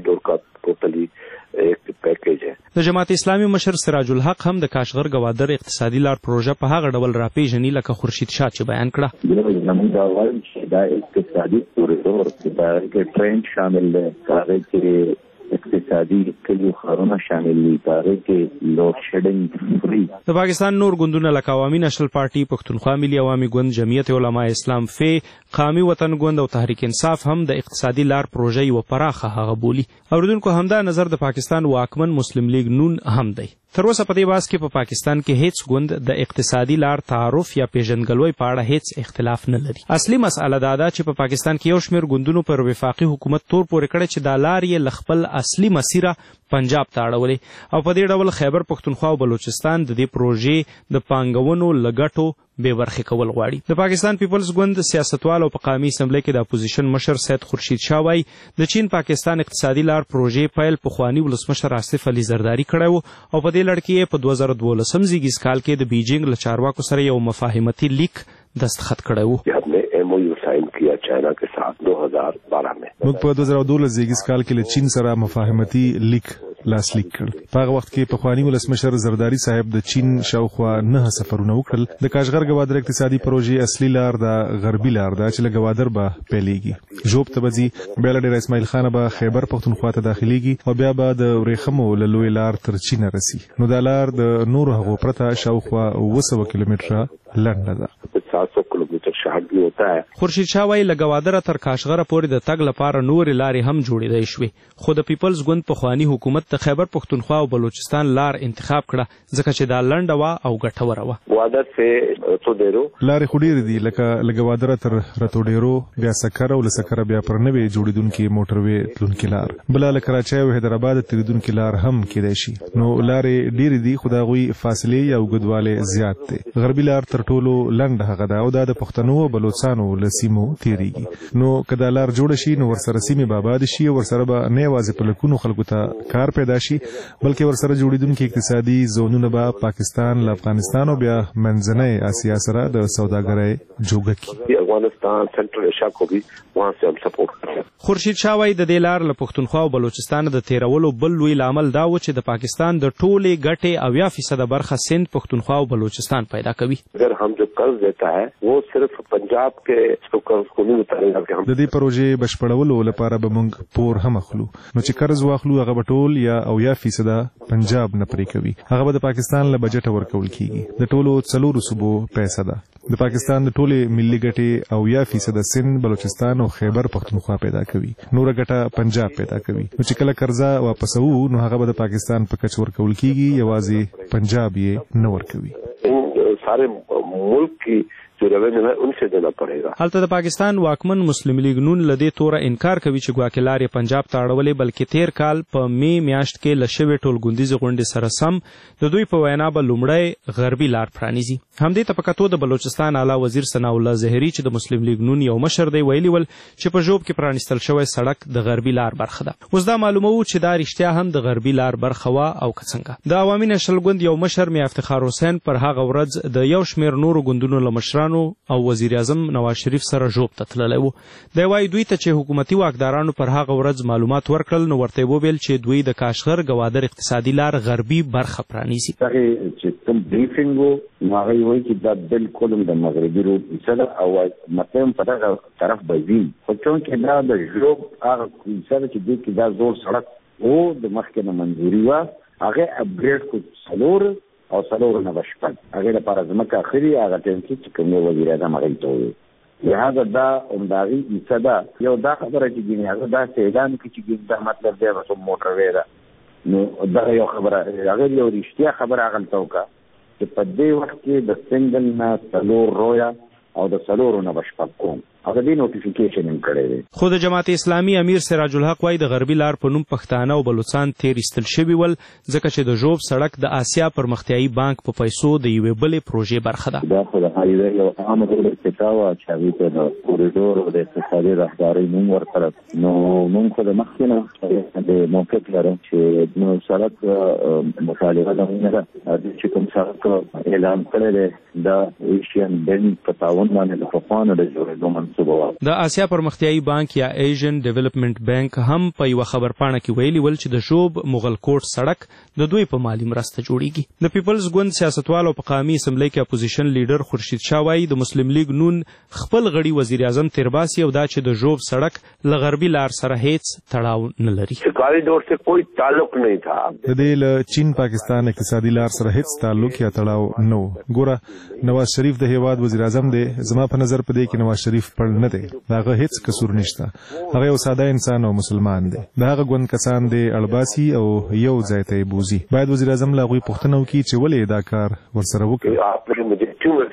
د جماعت اسلامي مشر سراج الحق هم د کاشغر گوادر اقتصادي لار پروژه په هغه ډول راپیژني لکه خورشید شاه چې بیان کړه. زموږ دا وایي چې دا اقتصادي کوریډور چې دا ټرین شامل دی، هغه کې اقتصادي کلیو ښارونه شامل دي، هغه کې لوډ شیډینګ فری. د پاکستان نور ګوندونه لکه عوامي نشل پارټي، پښتونخوا ملي عوامي ګوند، جمعیت علماء اسلام فی، قامي وطن ګوند او تحریک انصاف هم د اقتصادي لار پروژه یو پراخه هغه بولی. اوریدونکو همدا نظر د پاکستان واکمن مسلم لیگ نون هم دی. تر اوسه په دې باس کې په پاکستان کې هیڅ ګوند د اقتصادي لار تعارف یا پیژنګلوي په اړه هیڅ اختلاف نه لري. اصلي مسأله دا ده چې په پاکستان کې یو شمېر ګوندونو پر وفاقي حکومت تور پورې کړی چې دا لار یې له خپل اصلي مسیره پنجاب ته اړولې او په دې ډول خیبر پښتونخوا او بلوچستان د دې پروژې د پانګونو لګټو بې برخې کول غواړي. د پاکستان پیپلز ګوند سیاستوال او په قامي اسمبلی کې د اپوزیشن مشر سید خورشید شاه وایي د چین پاکستان اقتصادي لار پروژې پیل پخواني ولسمشر آصف علي زرداري کړی و او په دې لړ کې په 2012 زیږیز کال کې د بیجینګ له چارواکو سره یو مفاهمتي لیک دستخط کړی و. سائن کیا چائنا کے ساتھ 2012 میں. موږ په 2012 زیږیز کال کې له چین سره مفاهمتي لیک لاسلیک کړ. په هغه وخت کې پخوانی ولسمشر زرداری صاحب د چین شاوخوا 9 سفرونه وکړل. د کاشغر گوادر اقتصادي پروژې اصلي لار د غربي لار ده چې له گوادر به پیلېږي، ژوب ته بځي، بیا له ډېر اسماعیل خان به خیبر پښتونخوا ته داخليږي او بیا به د ورېخمو له لوی لار تر چین رسي. نو دا لار د نور هغو پرته شاوخوا 200 کیلومتره لنډه ده. 700 کیلومتر شهر بھی ہوتا ہے. خورشید شاه وایي له گوادر تر کاشغره پورې د تګ لپاره نورې لارې هم جوړېدای شوې، خو د پیپلز ګوند پخواني حکومت د خیبر پښتونخوا او بلوچستان لار انتخاب کړه ځکه چې دا لنډه وه او ګټوره وه. گوادر سے رتوډیرو لارې خو ډېرې دي، لکه له گوادر تر رتوډیرو، بیا سکر او له سکره بیا پر نوې جوړېدونکې موټروې تلونکې لار، بله له کراچۍ او حیدرآباد تېرېدونکې لار هم کېدای شي. نو لارې ډېرې دي خو د هغوی فاصلې یا اوږدوالی زیات دی. غربي لار تر ټولو لنډه هغه ده او دا د پښتنو او بلوچستانو له سیمو تېرېږي. نو که دا لار جوړه شي نو ورسره سیمې به آباد شي او ورسره به نه یوازې په لکونو خلکو ته کار پیدا شي بلکې ورسره جوړېدونکي اقتصادي زونونه به پاکستان له افغانستان او بیا منځنۍ اسیا سره د سوداګرۍ جوګه کړي. افغانستان سنټرل ایشیا کو بھی وہاں سے ہم سپورٹ کرتے ہیں. خورشید شاه وایي د دې لار له پښتونخوا او بلوچستان د تیرولو بل لوی لامل دا و چې د پاکستان د ټولې ګټې 80% برخه سند پښتونخوا او بلوچستان پیدا کوي. اگر هم جو قرض دیتا ہے وہ صرف پنجاب کے قرض کو نہیں اتارے گا. د دې پروژې بشپړولو لپاره به موږ پور هم اخلو، نو چې قرض واخلو هغه به ټول یا 80% پنجاب نه پرې کوي، هغه به د پاکستان له بجټ ورکول کیږي. د ټولو 4 صوبو پیسې ده. د پاکستان د ټولې ملي ګټې 80% سند، بلوچستان او خیبر پښتونخوا پیدا کوي، نور ګټه پنجاب پیدا کوي. نو چې کله قرضه واپسو نو هغه به د پاکستان په کچ ورکول کیږي، یوازې پنجاب یې نه ورکوي. سارے ملک کی جو رویہ ہے ان سے دینا پڑے گا. هلته د پاکستان واکمن مسلم لیگ نون لدې توره انکار کوي چې ګواکې لارې پنجاب ته اړولې، بلکې تیر کال په می میاشت کې له شوې ټولګوندیزې غونډې سره سم د دوی په وینا به لومړی غربي لار پرانیزي. همدې ته په کتو د بلوچستان اعلی وزیر ثناء الله زهري چې د مسلم لیگ نون یو مشر دی ویلي ول چې په ژوب کې پرانیستل شوی سړک د غربي لار برخه ده. اوس دا معلومه و چې دا رښتیا هم د غربي لار برخه وه او که څنګه. د عوامي نشل ګوند یو مشر میا افتخار حسین پر هغه ورځ د یو شمېر نورو ګوندونو له مشرانو او وزیر اعظم نواز شریف سره ژوب ته تللی و. دی وایي دوی ته چې حکومتي واکدارانو پر هغه ورځ معلومات ورکړل نو ورته یې وویل چې دوی د کاشغر گوادر اقتصادي لار غربي برخه پرانیزي. هغې چې کوم بریفینګ و نو هغه یې وایي چې دا بالکل د مغربي روډ کیسه ده او مطلب په دغه طرف به ځي، خو چونکې دا د ژوب هغه کیسه ده چې دوی کې دا زوړ سړک و د مخکې نه منظوري وه، هغې اپګریډ کړو 4 او 4 نه بشپړ، هغې لپاره ځمکه اخلي، هغه ټینکي چې کوم وزیر اعظم هغې ته وویل. لهذا دا همدغې کیسه ده. یو دا خبره چې ګینې هغه داسې اعلان کړي چې ګینې دا مطلب دی به څوم موټروې ده، نو دغه یو خبره هغې یو رښتیا خبره هغلته وکړه چې په دې وخت کې د سنګل نه 4 رویا او د 4 نه بشپړ کوم هغه دې نوټیفیکیشن هم کړی دی. خو د جماعت اسلامي امیر سراج الحق وایي د غربي لار په نوم پښتانه او بلوچستان تیر ایستل شوي ول ځکه چې د ژوب سړک د آسیا پرمختیایي بانک په پیسو د یوې بلې پروژې برخه ده. دا خو د هایوې یو عامه ډول ارتقا وه چې هغوی ته د کوریډور او د اقتصادي رهبرۍ نوم ورکړه. نو موږ خو د مخکې نه د موقف لرو چې نو سړک مطالبه د موږ نه چې کوم سړک اعلان کړی دی دا ایشین بینک په تعاون باندې د پخوانو د جوړېدو منصوبه وه. د آسیا پرمختیایي بانک یا ایشین ډیولپمنٹ بانک هم په یوه خبرپاڼه کې ویلي ول چې د ژوب مغل کوټ سړک د دوی په مالي مرسته جوړیږي. د پیپلز ګوند سیاستوال او په قومي اسمبلی کې اپوزیشن لیډر خورشید شاه وایي د مسلم لیگ نون خپل غړي وزیر اعظم تیرباسي او دا چې د ژوب سړک له غربي لار سره هیڅ تړاو نه لري. کاریډور سے کوئی تعلق نہیں تھا. د دې له چین پاکستان اقتصادي لار سره هیڅ تعلق یا تړاو نه و. ګوره نواز شریف د هیواد وزیر اعظم دی. زما په نظر په دې کې نواز شریف پړ نه دی. داغه هیڅ قصور نشته. هغه یو ساده انسان او مسلمان دی. داغه ګوند کسان دی اړباسي او یو ځای ته بوزي. باید وزیر اعظم لا غوي پوښتنه وکړي چې ولې دا کار ورسره وکړي.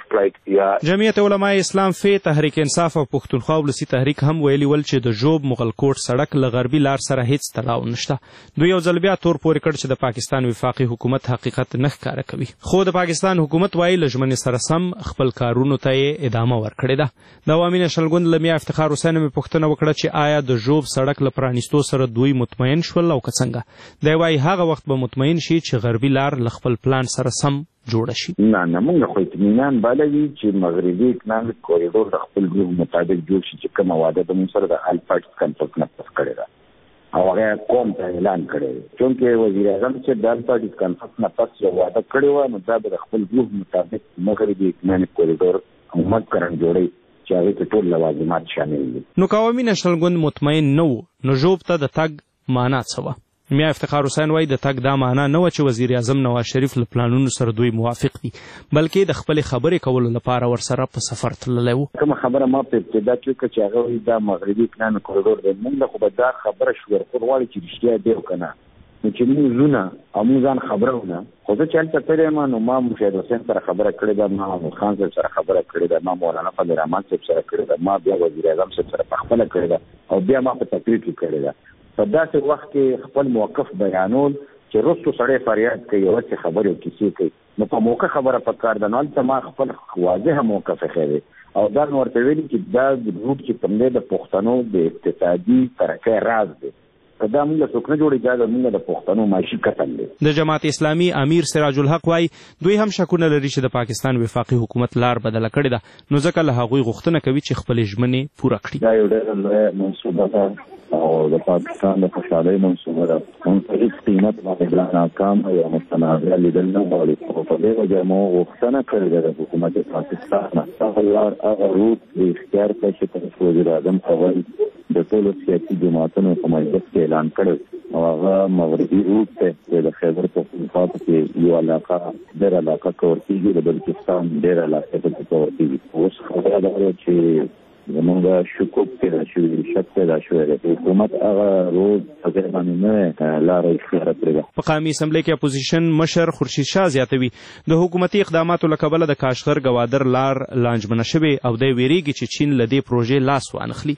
جمعیت علماء اسلام فی تحریک انصاف او پښتونخوا ولسی تحریک هم ویلي ول چې د ژوب مغل کوټ سړک له غربي لار سره هیڅ تړاو نشته. دوی یو ځل بیا تور پورې کړ چې د پاکستان وفاقي حکومت حقیقت نه ښکاره کوي. خو د پاکستان حکومت وایي له ژمنې سره سم خپل کارونو ته یې ادامه ورکړې ده. د عوامي نشنل ګوند له میا افتخار حسین مې پوښتنه وکړه چې آیا د ژوب سړک له پرانیستو سره دوی مطمئن شول او که څنګه. دی وایي هغه وخت به مطمئن شي چې غربي لار له خپل پلان سره سم جوړه شي. نه موږ خو اطمینان بالوي چې مغربي اکنامک کوریډور د خپل ګروپ مطابق جوړ شي چې کومه وعده به موږ سره د الفاټ کنفرنس نه پس کړی ده او هغه قوم ته اعلان کړی. چونکې وزیر اعظم چې د الفاټ کنفرنس نه پس یو وعده کړی و نو دا به د خپل ګروپ مطابق مغربي اکنامک کوریډور حکومت کرن جوړي چې هغه ته ټول لوازمات شامل دي. نو قومي نشنل ګوند مطمئن نه و نو ژوب ته د تګ معنا څه وه؟ میا افتخار حسین وایي د تګ دا معنا نه و چې وزیر اعظم نواز شریف له پلانونو سره دوی موافق دي بلکې د خپلې خبرې کولو لپاره ورسره په سفر تللی و. کومه خبره ما په ابتدا کې وکړه چې هغه وایي دا مغربي اکنامک کوریډور دی. موږ خو به دا خبره شورخور غواړي چې رښتیا دی او که نه. نو چې موږ زونه او موږ ځان خبرونه خو زه چې هلته تللی یم نو ما مشاهد حسین سره خبره کړې ده، ما محمود خان صاحب سره خبره کړې ده، ما مولانا فضل الرحمن صاحب سره کړې ده، ما بیا وزیر اعظم صاحب سره پخپله کړې ده او بیا ما په تقریر کې کړې ده. په داسې وخت کې خپل موقف بیانول چې رستو سړی فریاد کوي او هسې خبرې او کیسې کوي نو په موقع خبره پکار ده. نو هلته ما خپل واضحه موقف ایښی دی او دا مې ورته ویلي چې دا روټ چې کوم دی د پښتنو د اقتصادي ترقۍ راز دی. دا موږ له څوک نه جوړي، دا زموږ د پښتنو معاشي قتل دی. د جماعت اسلامي امیر سراج الحق وایي دوی هم شکونه لري چې د پاکستان وفاقي حکومت لار بدله کړې ده نو ځکه له هغوی غوښتنه کوي چې خپلې ژمنې پوره کړي. دا یو ډېره لویه منصوبه ده او د پاکستان د خوشحالۍ منصوبه ده. موږ په هېڅ قیمت باندې ناکام یا متنازع لیدل نه غواړو خو په دې وجه مو غوښتنه کړې ده د حکومت پاکستان نه هغه لار هغه روټ اختیار کړی چې په وزیر اعظم اول د ټولو سیاسي جماعتونو په مجلس کې اعلان کړی او هغه مغربي روټ دی چې د خیبر پښتونخوا کې یو علاقه ډېره علاقه کور کېږي، د بلوچستان ډېره علاقه پکې کور کېږي. اوس خبره دا ده چې زمونږ شکوک پیدا شوي، شک پیدا شوی دی. حکومت هغه روډ په ځای باندې نه لاره اختیاره کړې ده. په قومي اسمبلی کې اپوزیشن مشر خورشید شاه زیاتوي د حکومتي اقداماتو له کبله د کاشغر ګوادر لار لانجمنه شوې او دی ویریږي چې چین له دې پروژې لاس وانخلي.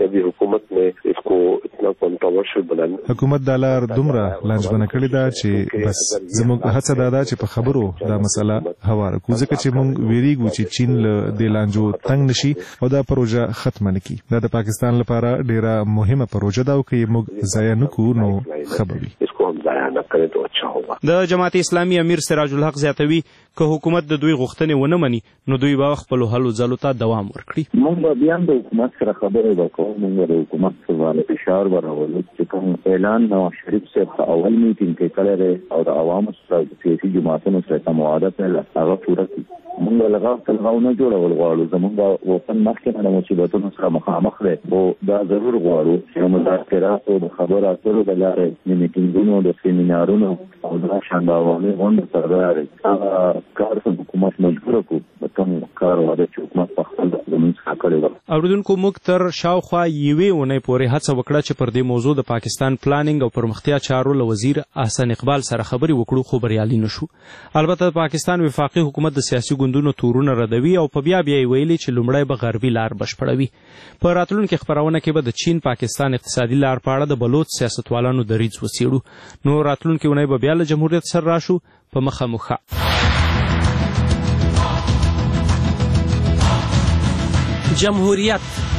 حکومت دا لار دومره لانجمنه کړې ده چې بس زموږ هڅه دا ده چې په خبرو دا مسله هواره کړو ځکه چې موږ ویریږو چې چین له دې لانجو تنګ نشي او دا پروژه ختمه نه کړي. دا د پاکستان لپاره ډیره مهمه پروژه ده او که موږ ضایع نه کړو نو ښه به وي. د جماعت اسلامي امیر سراج الحق زیاتوي که حکومت د دوی غوښتنې ونه مني نو دوی به خپلو هلو ځلو ته دوام ورکړي. موږ به بیا هم د حکومت سره خبرې وکړو. موږ د حکومت سره فشار به راولو چې کوم اعلان نواز شریف صاحب په اول میټینګ کې کړی دی او د عوامو سره د سیاسي جماعتونو سره کوم وعده پیله هغه پوره کړي. موږ لغاو نه جوړول غواړو. زموږ وطن مخکې نه د مصیبتونو سره مخامخ دی خو دا ضرور غواړو چې مذاکراتو د خبرو اترو د لارې د میټینګونو د سیمینارونو او دا شان د عوامي غونډو سره لارې هغه کار ته حکومت مجبوره کړو په کوم کار وعده چې حکومت په خپل لمونځ څخه کړی ده. اوریدونکو موږ تر شاوخوا یوې اونۍ پورې هڅه وکړه چې پر دې موضوع د پاکستان پلانینګ او پرمختیا چارو له وزیر احسن اقبال سره خبرې وکړو خو بریالي نه شو. البته د پاکستان وفاقي حکومت د سیاسي ګوندونو تورونه ردوي او په بیا یې ویلي چې لومړی به غربي لار بشپړوي. په راتلونکي خپرونه کې به د چین پاکستان اقتصادي لار په اړه د بلوچ سیاستوالانو دریځ وڅېړو. نو راتلونکي اونۍ به بیا له جمهوریت سره راشو په مخه مخه. جمهوریت